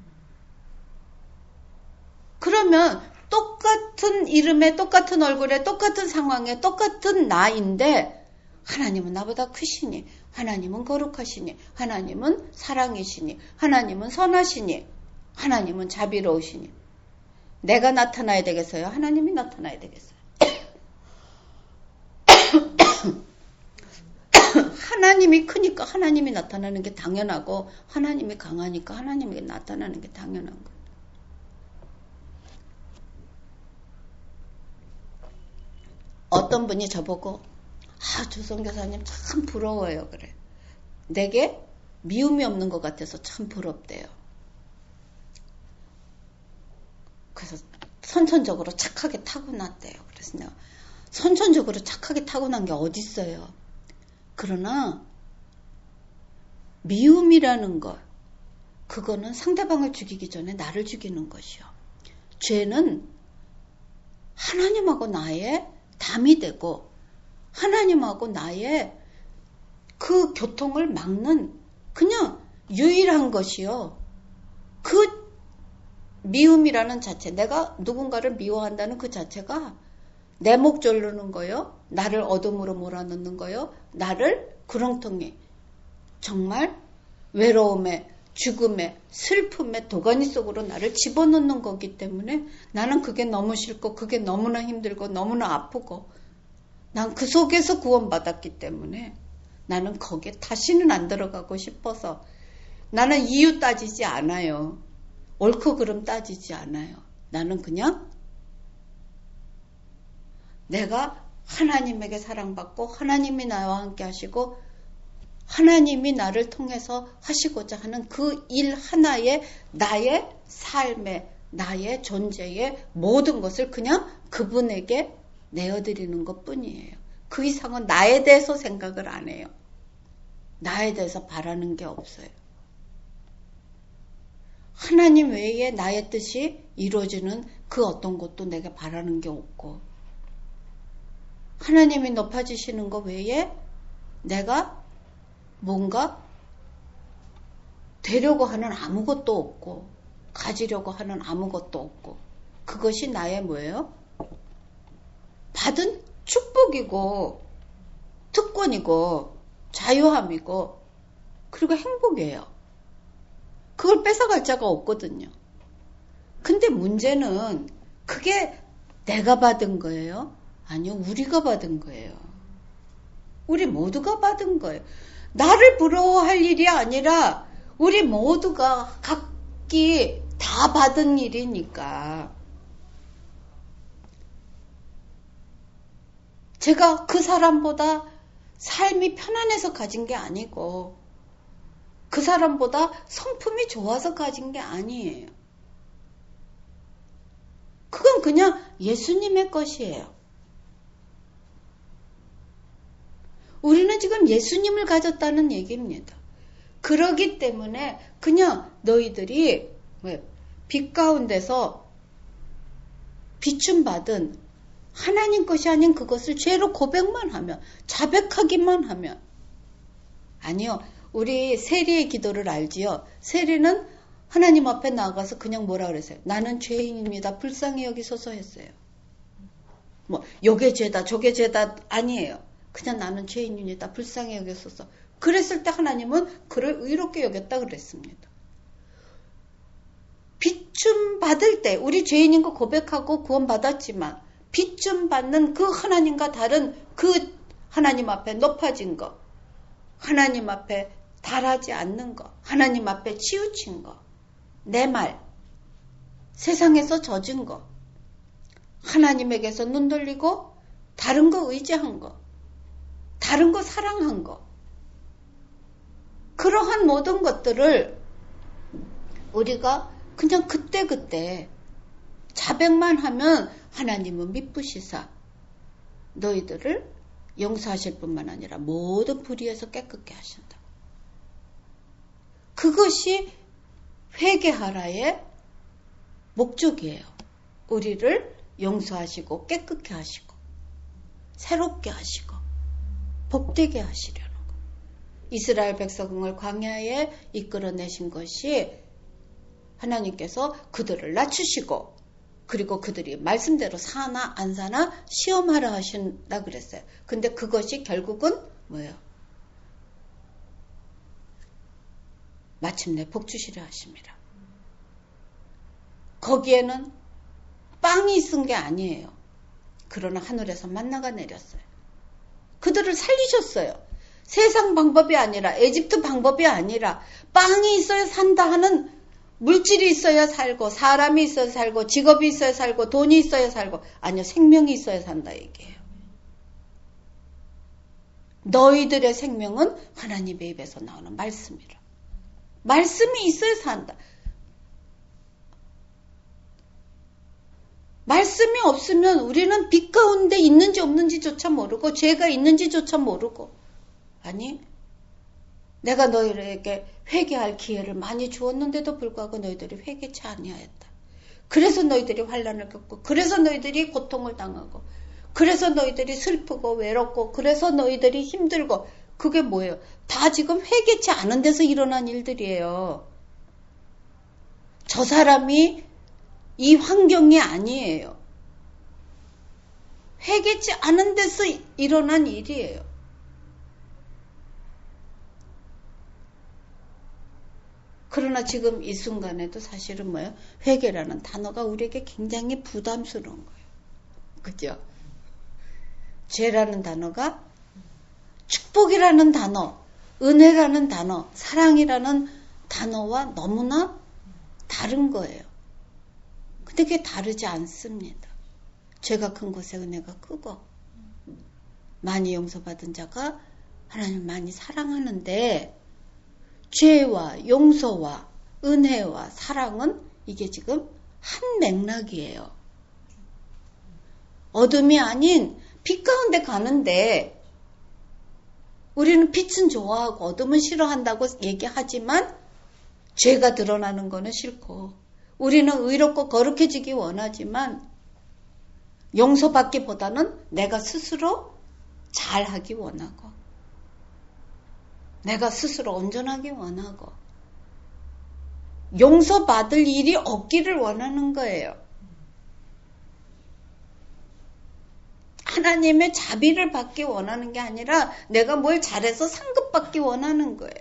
그러면 똑같은 이름에 똑같은 얼굴에 똑같은 상황에 똑같은 나인데 하나님은 나보다 크시니 하나님은 거룩하시니 하나님은 사랑이시니 하나님은 선하시니 하나님은 자비로우시니 내가 나타나야 되겠어요? 하나님이 나타나야 되겠어요? 하나님이 크니까 하나님이 나타나는 게 당연하고 하나님이 강하니까 하나님이 나타나는 게 당연한 거예요. 어떤 분이 저보고 조선교사님 참 부러워요 그래. 내게 미움이 없는 것 같아서 참 부럽대요. 그래서 선천적으로 착하게 타고났대요. 그래서 내가 선천적으로 착하게 타고난 게 어디 있어요. 그러나 미움이라는 것 그거는 상대방을 죽이기 전에 나를 죽이는 것이요. 죄는 하나님하고 나의 담이 되고 하나님하고 나의 그 교통을 막는 그냥 유일한 것이요. 그 미움이라는 자체, 내가 누군가를 미워한다는 그 자체가 내 목 조르는 거요. 나를 어둠으로 몰아넣는 거요. 나를 구렁텅이 정말 외로움에 죽음에 슬픔에 도가니 속으로 나를 집어넣는 거기 때문에 나는 그게 너무 싫고 그게 너무나 힘들고 너무나 아프고 난 그 속에서 구원받았기 때문에 나는 거기에 다시는 안 들어가고 싶어서 나는 이유 따지지 않아요. 옳고 그름 따지지 않아요. 나는 그냥 내가 하나님에게 사랑받고 하나님이 나와 함께 하시고 하나님이 나를 통해서 하시고자 하는 그 일 하나에 나의 삶에 나의 존재의 모든 것을 그냥 그분에게 내어드리는 것 뿐이에요. 그 이상은 나에 대해서 생각을 안 해요. 나에 대해서 바라는 게 없어요. 하나님 외에 나의 뜻이 이루어지는 그 어떤 것도 내가 바라는 게 없고 하나님이 높아지시는 것 외에 내가 뭔가 되려고 하는 아무것도 없고 가지려고 하는 아무것도 없고 그것이 나의 뭐예요? 받은 축복이고 특권이고 자유함이고 그리고 행복이에요. 그걸 뺏어갈 자가 없거든요. 근데 문제는 그게 내가 받은 거예요? 아니요, 우리가 받은 거예요. 우리 모두가 받은 거예요. 나를 부러워할 일이 아니라 우리 모두가 각기 다 받은 일이니까. 제가 그 사람보다 삶이 편안해서 가진 게 아니고 그 사람보다 성품이 좋아서 가진 게 아니에요. 그건 그냥 예수님의 것이에요. 우리는 지금 예수님을 가졌다는 얘기입니다. 그러기 때문에 그냥 너희들이 빛 가운데서 비춤받은 하나님 것이 아닌 그것을 죄로 고백만 하면 자백하기만 하면 아니요. 우리 세리의 기도를 알지요. 세리는 하나님 앞에 나가서 그냥 뭐라 그랬어요? 나는 죄인입니다. 불쌍히 여기소서 했어요. 뭐 요게 죄다 저게 죄다 아니에요. 그냥 나는 죄인입니다. 불쌍히 여기소서. 그랬을 때 하나님은 그를 의롭게 여겼다 그랬습니다. 비춤 받을 때 우리 죄인인 거 고백하고 구원받았지만 비춤 받는 그 하나님과 다른 그 하나님 앞에 높아진 거 하나님 앞에 달하지 않는 거 하나님 앞에 치우친 거 내 말 세상에서 젖은 거 하나님에게서 눈 돌리고 다른 거 의지한 거 다른 거 사랑한 거 그러한 모든 것들을 우리가 그냥 그때그때 자백만 하면 하나님은 미쁘시사 너희들을 용서하실 뿐만 아니라 모든 불의에서 깨끗게 하신다. 그것이 회개하라의 목적이에요. 우리를 용서하시고 깨끗게 하시고 새롭게 하시고 복되게 하시려는 것. 이스라엘 백성을 광야에 이끌어내신 것이 하나님께서 그들을 낮추시고 그리고 그들이 말씀대로 사나 안 사나 시험하라 하신다 그랬어요. 근데 그것이 결국은 뭐예요? 마침내 복 주시려 하십니다. 거기에는 빵이 있은 게 아니에요. 그러나 하늘에서 만나가 내렸어요. 그들을 살리셨어요. 세상 방법이 아니라 에집트 방법이 아니라 빵이 있어야 산다 하는 물질이 있어야 살고 사람이 있어야 살고 직업이 있어야 살고 돈이 있어야 살고 아니요 생명이 있어야 산다 얘기예요. 너희들의 생명은 하나님의 입에서 나오는 말씀이라. 말씀이 있어야 산다. 말씀이 없으면 우리는 빛 가운데 있는지 없는지조차 모르고 죄가 있는지조차 모르고 아니 내가 너희에게 회개할 기회를 많이 주었는데도 불구하고 너희들이 회개치 아니하였다. 그래서 너희들이 환난을 겪고 그래서 너희들이 고통을 당하고 그래서 너희들이 슬프고 외롭고 그래서 너희들이 힘들고 그게 뭐예요? 다 지금 회개치 않은 데서 일어난 일들이에요. 저 사람이 이 환경이 아니에요. 회개치 않은 데서 일어난 일이에요. 그러나 지금 이 순간에도 사실은 뭐예요? 회개라는 단어가 우리에게 굉장히 부담스러운 거예요. 그죠? 죄라는 단어가 축복이라는 단어, 은혜라는 단어, 사랑이라는 단어와 너무나 다른 거예요. 근데 그게 다르지 않습니다. 죄가 큰 곳에 은혜가 크고, 많이 용서받은 자가 하나님 많이 사랑하는데, 죄와 용서와 은혜와 사랑은 이게 지금 한 맥락이에요. 어둠이 아닌 빛 가운데 가는데, 우리는 빛은 좋아하고 어둠은 싫어한다고 얘기하지만 죄가 드러나는 거는 싫고, 우리는 의롭고 거룩해지기 원하지만 용서받기보다는 내가 스스로 잘하기 원하고, 내가 스스로 온전하기 원하고, 용서받을 일이 없기를 원하는 거예요. 하나님의 자비를 받기 원하는 게 아니라 내가 뭘 잘해서 상급받기 원하는 거예요.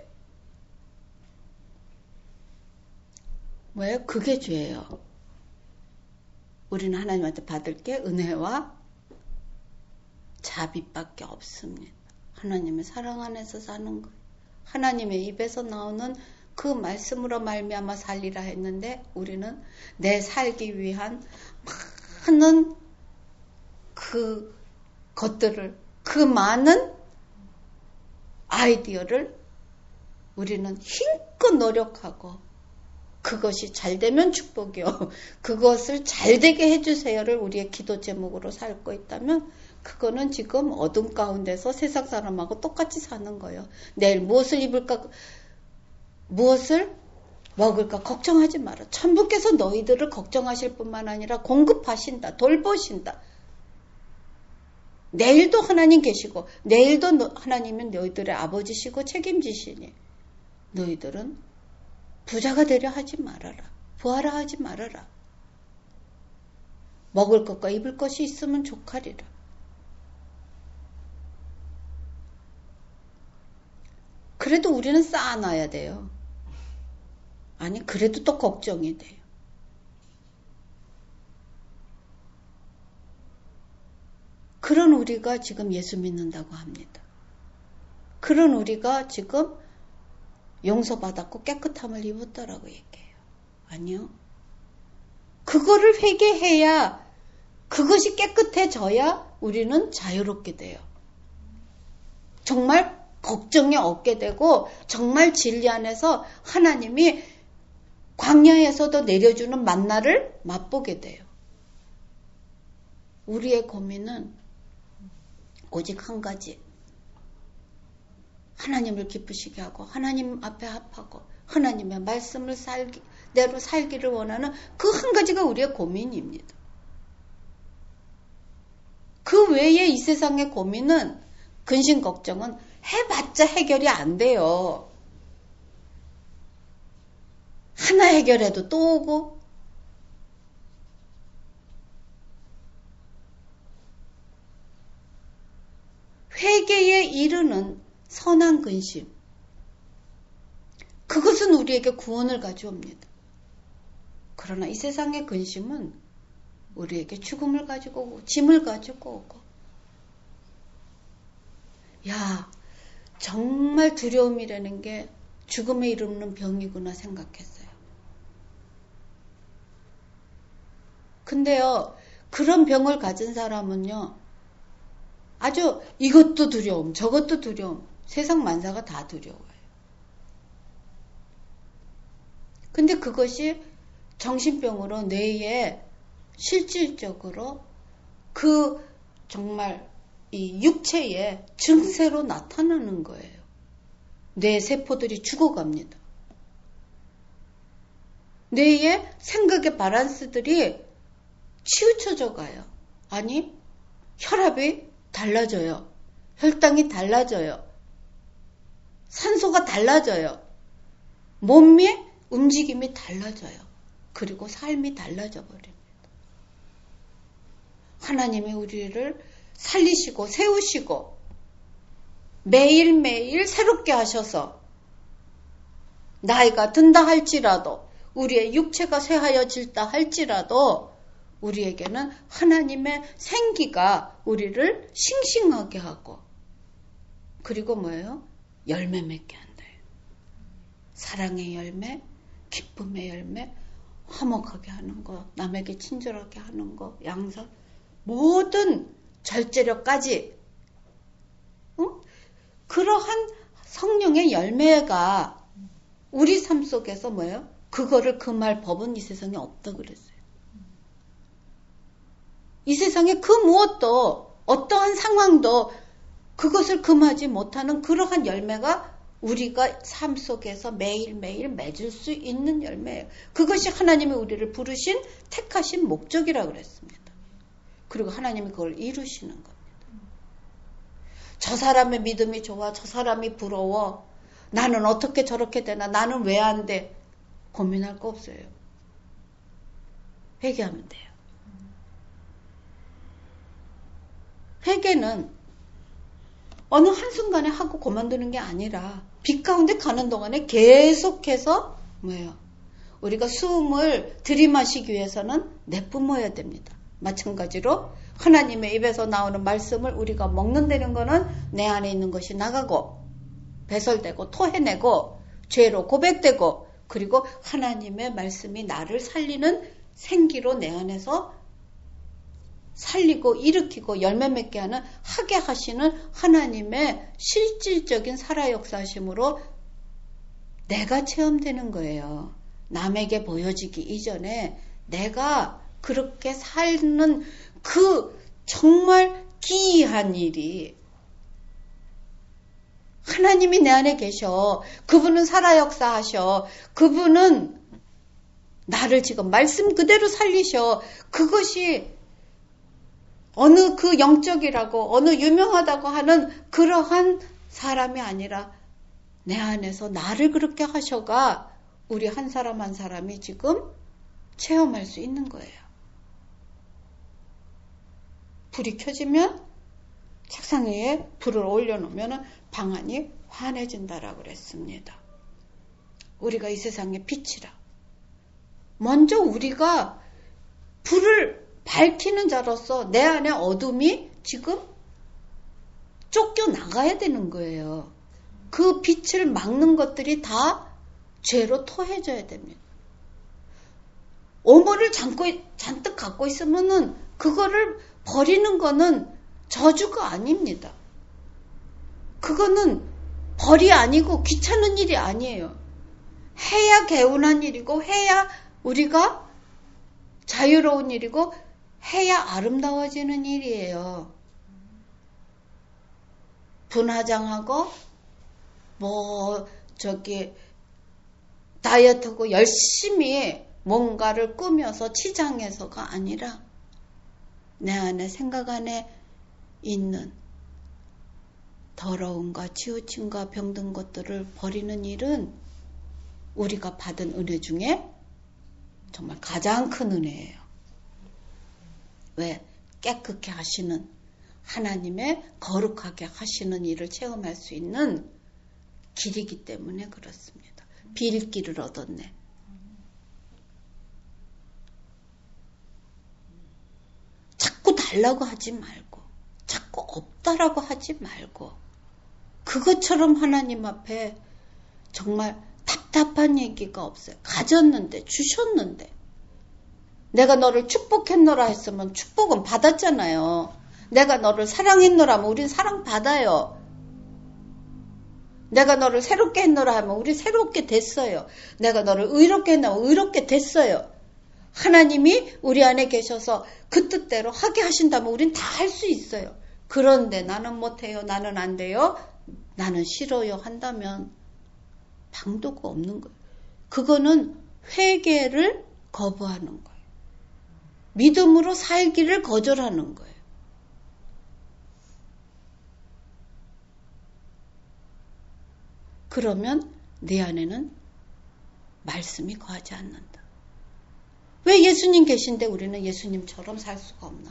왜요? 그게 죄예요. 우리는 하나님한테 받을 게 은혜와 자비밖에 없습니다. 하나님의 사랑 안에서 사는 거예요. 하나님의 입에서 나오는 그 말씀으로 말미암아 살리라 했는데, 우리는 내 살기 위한 많은 그 것들을, 그 많은 아이디어를 우리는 힘껏 노력하고, 그것이 잘 되면 축복이요, 그것을 잘 되게 해주세요를 우리의 기도 제목으로 살고 있다면, 그거는 지금 어둠 가운데서 세상 사람하고 똑같이 사는 거예요. 내일 무엇을 입을까, 무엇을 먹을까 걱정하지 마라. 천부께서 너희들을 걱정하실 뿐만 아니라 공급하신다, 돌보신다. 내일도 하나님 계시고, 내일도 하나님은 너희들의 아버지시고 책임지시니, 너희들은 부자가 되려 하지 말아라. 부하라 하지 말아라. 먹을 것과 입을 것이 있으면 족하리라. 그래도 우리는 쌓아놔야 돼요. 아니, 그래도 또 걱정이 돼요. 그런 우리가 지금 예수 믿는다고 합니다. 그런 우리가 지금 용서받았고 깨끗함을 입었다라고 얘기해요. 아니요. 그거를 회개해야, 그것이 깨끗해져야 우리는 자유롭게 돼요. 정말 걱정이 없게 되고, 정말 진리 안에서 하나님이 광야에서도 내려주는 만나를 맛보게 돼요. 우리의 고민은 오직 한 가지. 하나님을 기쁘시게 하고, 하나님 앞에 합하고, 하나님의 말씀을 대로 살기를 원하는 그 한 가지가 우리의 고민입니다. 그 외에 이 세상의 고민은, 근심 걱정은 해봤자 해결이 안 돼요. 하나 해결해도 또 오고, 회개에 이르는 선한 근심, 그것은 우리에게 구원을 가져옵니다. 그러나 이 세상의 근심은 우리에게 죽음을 가지고 오고, 짐을 가지고 오고, 야, 정말 두려움이라는 게 죽음에 이르는 병이구나 생각했어요. 근데요, 그런 병을 가진 사람은요, 아주 이것도 두려움, 저것도 두려움, 세상 만사가 다 두려워요. 근데 그것이 정신병으로 뇌에 실질적으로 그 정말 이 육체의 증세로 나타나는 거예요. 뇌 세포들이 죽어갑니다. 뇌의 생각의 바란스들이 치우쳐져 가요. 아니, 혈압이 달라져요. 혈당이 달라져요. 산소가 달라져요. 몸의 움직임이 달라져요. 그리고 삶이 달라져 버립니다. 하나님이 우리를 살리시고 세우시고 매일매일 새롭게 하셔서 나이가 든다 할지라도, 우리의 육체가 쇠하여질다 할지라도 우리에게는 하나님의 생기가 우리를 싱싱하게 하고, 그리고 뭐예요? 열매 맺게 한대요. 사랑의 열매, 기쁨의 열매, 화목하게 하는 거, 남에게 친절하게 하는 거, 양선, 모든 절제력까지, 그러한 성령의 열매가 우리 삶 속에서 뭐예요? 그거를 금할 법은 이 세상에 없다고 그랬어요. 이 세상에 그 무엇도, 어떠한 상황도 그것을 금하지 못하는 그러한 열매가 우리가 삶 속에서 매일매일 맺을 수 있는 열매예요. 그것이 하나님이 우리를 부르신 택하신 목적이라고 그랬습니다. 그리고 하나님이 그걸 이루시는 겁니다. 저 사람의 믿음이 좋아, 저 사람이 부러워, 나는 어떻게 저렇게 되나, 나는 왜 안 돼, 고민할 거 없어요. 회개하면 돼요. 회개는 어느 한순간에 하고 그만두는 게 아니라 빛 가운데 가는 동안에 계속해서 뭐예요? 우리가 숨을 들이마시기 위해서는 내뿜어야 됩니다. 마찬가지로 하나님의 입에서 나오는 말씀을 우리가 먹는다는 거는 내 안에 있는 것이 나가고 배설되고 토해내고 죄로 고백되고, 그리고 하나님의 말씀이 나를 살리는 생기로 내 안에서 살리고 일으키고 열매 맺게 하게 하시는 하나님의 실질적인 살아 역사심으로 내가 체험되는 거예요. 남에게 보여지기 이전에 내가 그렇게 사는 그 정말 기이한 일이, 하나님이 내 안에 계셔. 그분은 살아 역사하셔. 그분은 나를 지금 말씀 그대로 살리셔. 그것이 어느 그 영적이라고 어느 유명하다고 하는 그러한 사람이 아니라 내 안에서 나를 그렇게 하셔가 우리 한 사람 한 사람이 지금 체험할 수 있는 거예요. 불이 켜지면 책상 위에 불을 올려놓으면 방안이 환해진다라고 그랬습니다. 우리가 이 세상의 빛이라. 먼저 우리가 불을 밝히는 자로서 내 안에 어둠이 지금 쫓겨나가야 되는 거예요. 그 빛을 막는 것들이 다 죄로 토해져야 됩니다. 오물을 잔뜩 갖고 있으면은 그거를 버리는 거는 저주가 아닙니다. 그거는 벌이 아니고 귀찮은 일이 아니에요. 해야 개운한 일이고, 해야 우리가 자유로운 일이고, 해야 아름다워지는 일이에요. 분화장하고 다이어트하고 열심히 뭔가를 꾸며서 치장해서가 아니라 내 안에 생각 안에 있는 더러움과 치우침과 병든 것들을 버리는 일은 우리가 받은 은혜 중에 정말 가장 큰 은혜예요. 왜? 깨끗게 하시는 하나님의 거룩하게 하시는 일을 체험할 수 있는 길이기 때문에 그렇습니다. 빌기를 얻었네. 자꾸 달라고 하지 말고, 자꾸 없다라고 하지 말고, 그것처럼 하나님 앞에 정말 답답한 얘기가 없어요. 가졌는데, 주셨는데, 내가 너를 축복했노라 했으면 축복은 받았잖아요. 내가 너를 사랑했노라 하면 우린 사랑받아요. 내가 너를 새롭게 했노라 하면 우리 새롭게 됐어요. 내가 너를 의롭게 했노라 하면 의롭게 됐어요. 하나님이 우리 안에 계셔서 그 뜻대로 하게 하신다면 우린 다 할 수 있어요. 그런데 나는 못해요. 나는 안 돼요. 나는 싫어요. 한다면 방도가 없는 거예요. 그거는 회개를 거부하는 거예요. 믿음으로 살기를 거절하는 거예요. 그러면 내 안에는 말씀이 거하지 않는다. 왜 예수님 계신데 우리는 예수님처럼 살 수가 없나?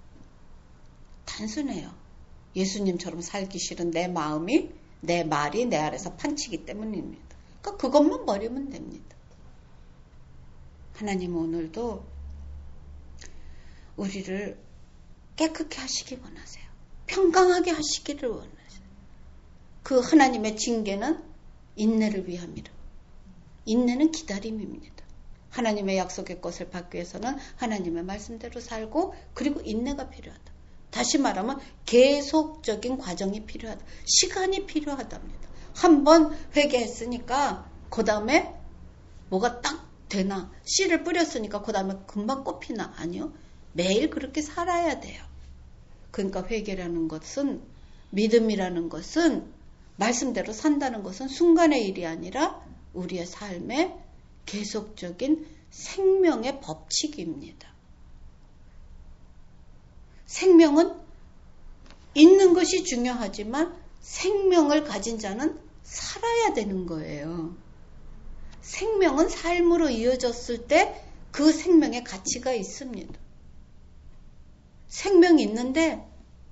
단순해요. 예수님처럼 살기 싫은 내 마음이, 내 말이 내 안에서 판치기 때문입니다. 그러니까 그것만 버리면 됩니다. 하나님은 오늘도 우리를 깨끗게 하시기 원하세요. 평강하게 하시기를 원하세요. 그 하나님의 징계는 인내를 위함이라. 인내는 기다림입니다. 하나님의 약속의 것을 받기 위해서는 하나님의 말씀대로 살고 그리고 인내가 필요하다. 다시 말하면 계속적인 과정이 필요하다. 시간이 필요하답니다. 한번 회개했으니까 그 다음에 뭐가 딱 되나, 씨를 뿌렸으니까 그 다음에 금방 꽃피나. 아니요. 매일 그렇게 살아야 돼요. 그러니까 회개라는 것은, 믿음이라는 것은, 말씀대로 산다는 것은 순간의 일이 아니라 우리의 삶의 계속적인 생명의 법칙입니다. 생명은 있는 것이 중요하지만 생명을 가진 자는 살아야 되는 거예요. 생명은 삶으로 이어졌을 때 그 생명의 가치가 있습니다. 생명이 있는데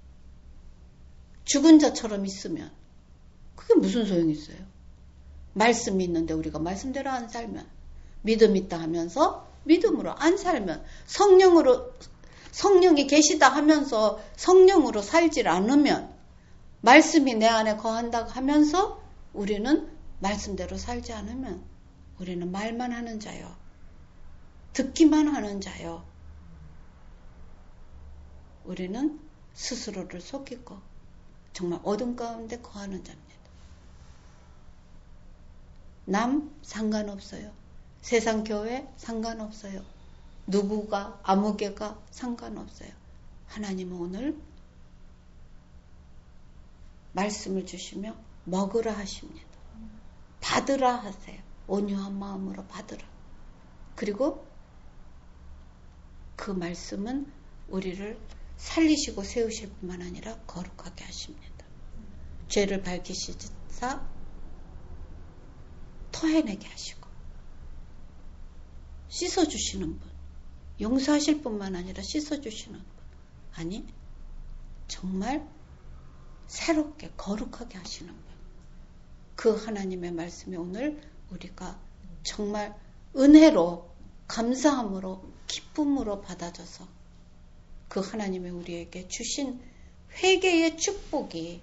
죽은 자처럼 있으면 그게 무슨 소용이 있어요? 말씀이 있는데 우리가 말씀대로 안 살면, 믿음 있다 하면서 믿음으로 안 살면, 성령이 계시다 하면서 성령으로 살질 않으면, 말씀이 내 안에 거한다 하면서 우리는 말씀대로 살지 않으면 우리는 말만 하는 자요. 듣기만 하는 자요. 우리는 스스로를 속이고 정말 어둠 가운데 거하는 자입니다. 남 상관없어요. 세상 교회 상관없어요. 누구가 아무개가 상관없어요. 하나님은 오늘 말씀을 주시며 먹으라 하십니다. 받으라 하세요. 온유한 마음으로 받으라. 그리고 그 말씀은 우리를 살리시고 세우실 뿐만 아니라 거룩하게 하십니다. 죄를 밝히시사 토해내게 하시고 씻어주시는 분, 용서하실 뿐만 아니라 씻어주시는 분, 아니 정말 새롭게 거룩하게 하시는 분, 그 하나님의 말씀이 오늘 우리가 정말 은혜로 감사함으로 기쁨으로 받아줘서 그 하나님의 우리에게 주신 회개의 축복이,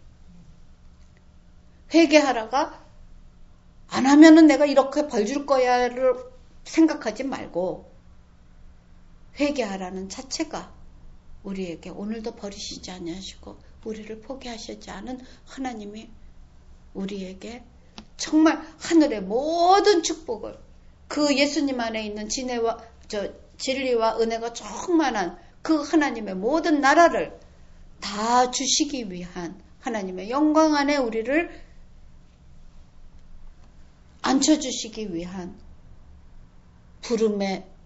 회개하라가 안 하면은 내가 이렇게 벌 줄 거야를 생각하지 말고 회개하라는 자체가 우리에게 오늘도 버리시지 아니하시고 우리를 포기하시지 않은 하나님이 우리에게 정말 하늘의 모든 축복을, 그 예수님 안에 있는 진리와 은혜가 충만한 그 하나님의 모든 나라를 다 주시기 위한 하나님의 영광 안에 우리를 앉혀주시기 위한 부름의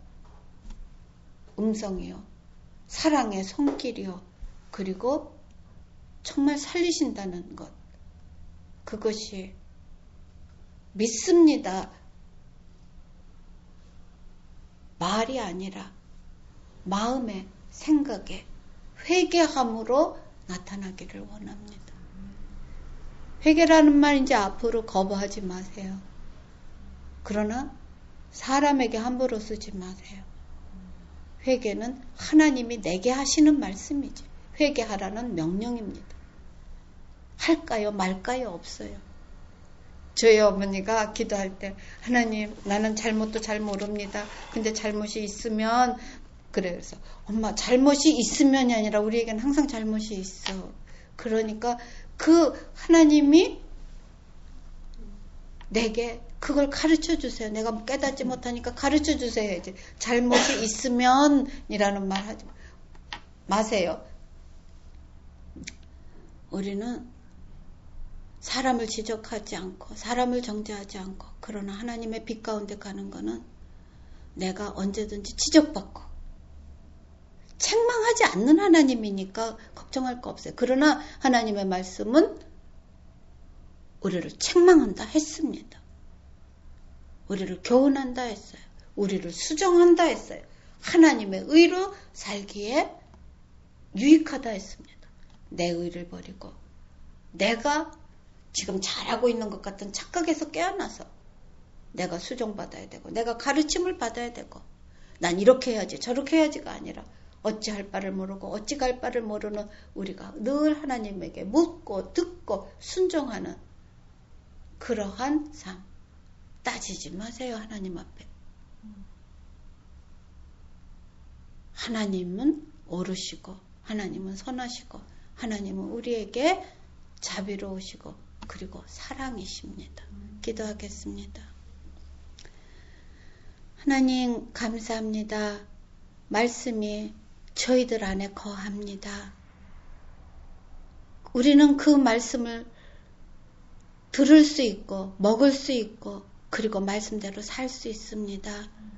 음성이요, 사랑의 손길이요, 그리고 정말 살리신다는 것, 그것이 믿습니다. 말이 아니라 마음의 생각에 회개함으로 나타나기를 원합니다. 회개라는 말 이제 앞으로 거부하지 마세요. 그러나 사람에게 함부로 쓰지 마세요. 회개는 하나님이 내게 하시는 말씀이지. 회개하라는 명령입니다. 할까요 말까요 없어요. 저희 어머니가 기도할 때 하나님 나는 잘못도 잘 모릅니다. 근데 잘못이 있으면 그래서 엄마 잘못이 있으면이 아니라 우리에게는 항상 잘못이 있어. 그러니까 그 하나님이 내게 그걸 가르쳐 주세요. 내가 깨닫지 못하니까 가르쳐 주세요. 이제 잘못이 있으면이라는 말 하지 마세요. 우리는 사람을 지적하지 않고 사람을 정죄하지 않고, 그러나 하나님의 빛 가운데 가는 거는 내가 언제든지 지적받고 책망하지 않는 하나님이니까 걱정할 거 없어요. 그러나 하나님의 말씀은 우리를 책망한다 했습니다. 우리를 교훈한다 했어요. 우리를 수정한다 했어요. 하나님의 의로 살기에 유익하다 했습니다. 내 의를 버리고 내가 지금 잘하고 있는 것 같은 착각에서 깨어나서 내가 수정받아야 되고 내가 가르침을 받아야 되고 난 이렇게 해야지 저렇게 해야지가 아니라 어찌할 바를 모르고 어찌 갈 바를 모르는 우리가 늘 하나님에게 묻고 듣고 순종하는 그러한 삶. 따지지 마세요. 하나님 앞에. 하나님은 옳으시고 하나님은 선하시고 하나님은 우리에게 자비로우시고 그리고 사랑이십니다. 기도하겠습니다. 하나님 감사합니다. 말씀이 저희들 안에 거합니다. 우리는 그 말씀을 들을 수 있고 먹을 수 있고 그리고 말씀대로 살 수 있습니다.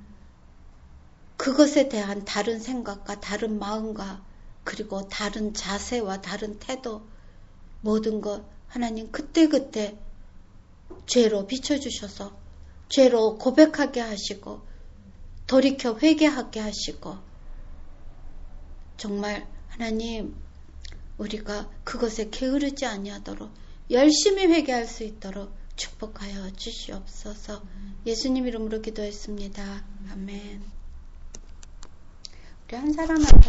그것에 대한 다른 생각과 다른 마음과 그리고 다른 자세와 다른 태도 모든 것 하나님 그때그때 죄로 비춰주셔서 죄로 고백하게 하시고 돌이켜 회개하게 하시고 정말 하나님 우리가 그것에 게으르지 아니하도록 열심히 회개할 수 있도록 축복하여 주시옵소서. 예수님 이름으로 기도했습니다. 아멘. 우리 한 사람 앞에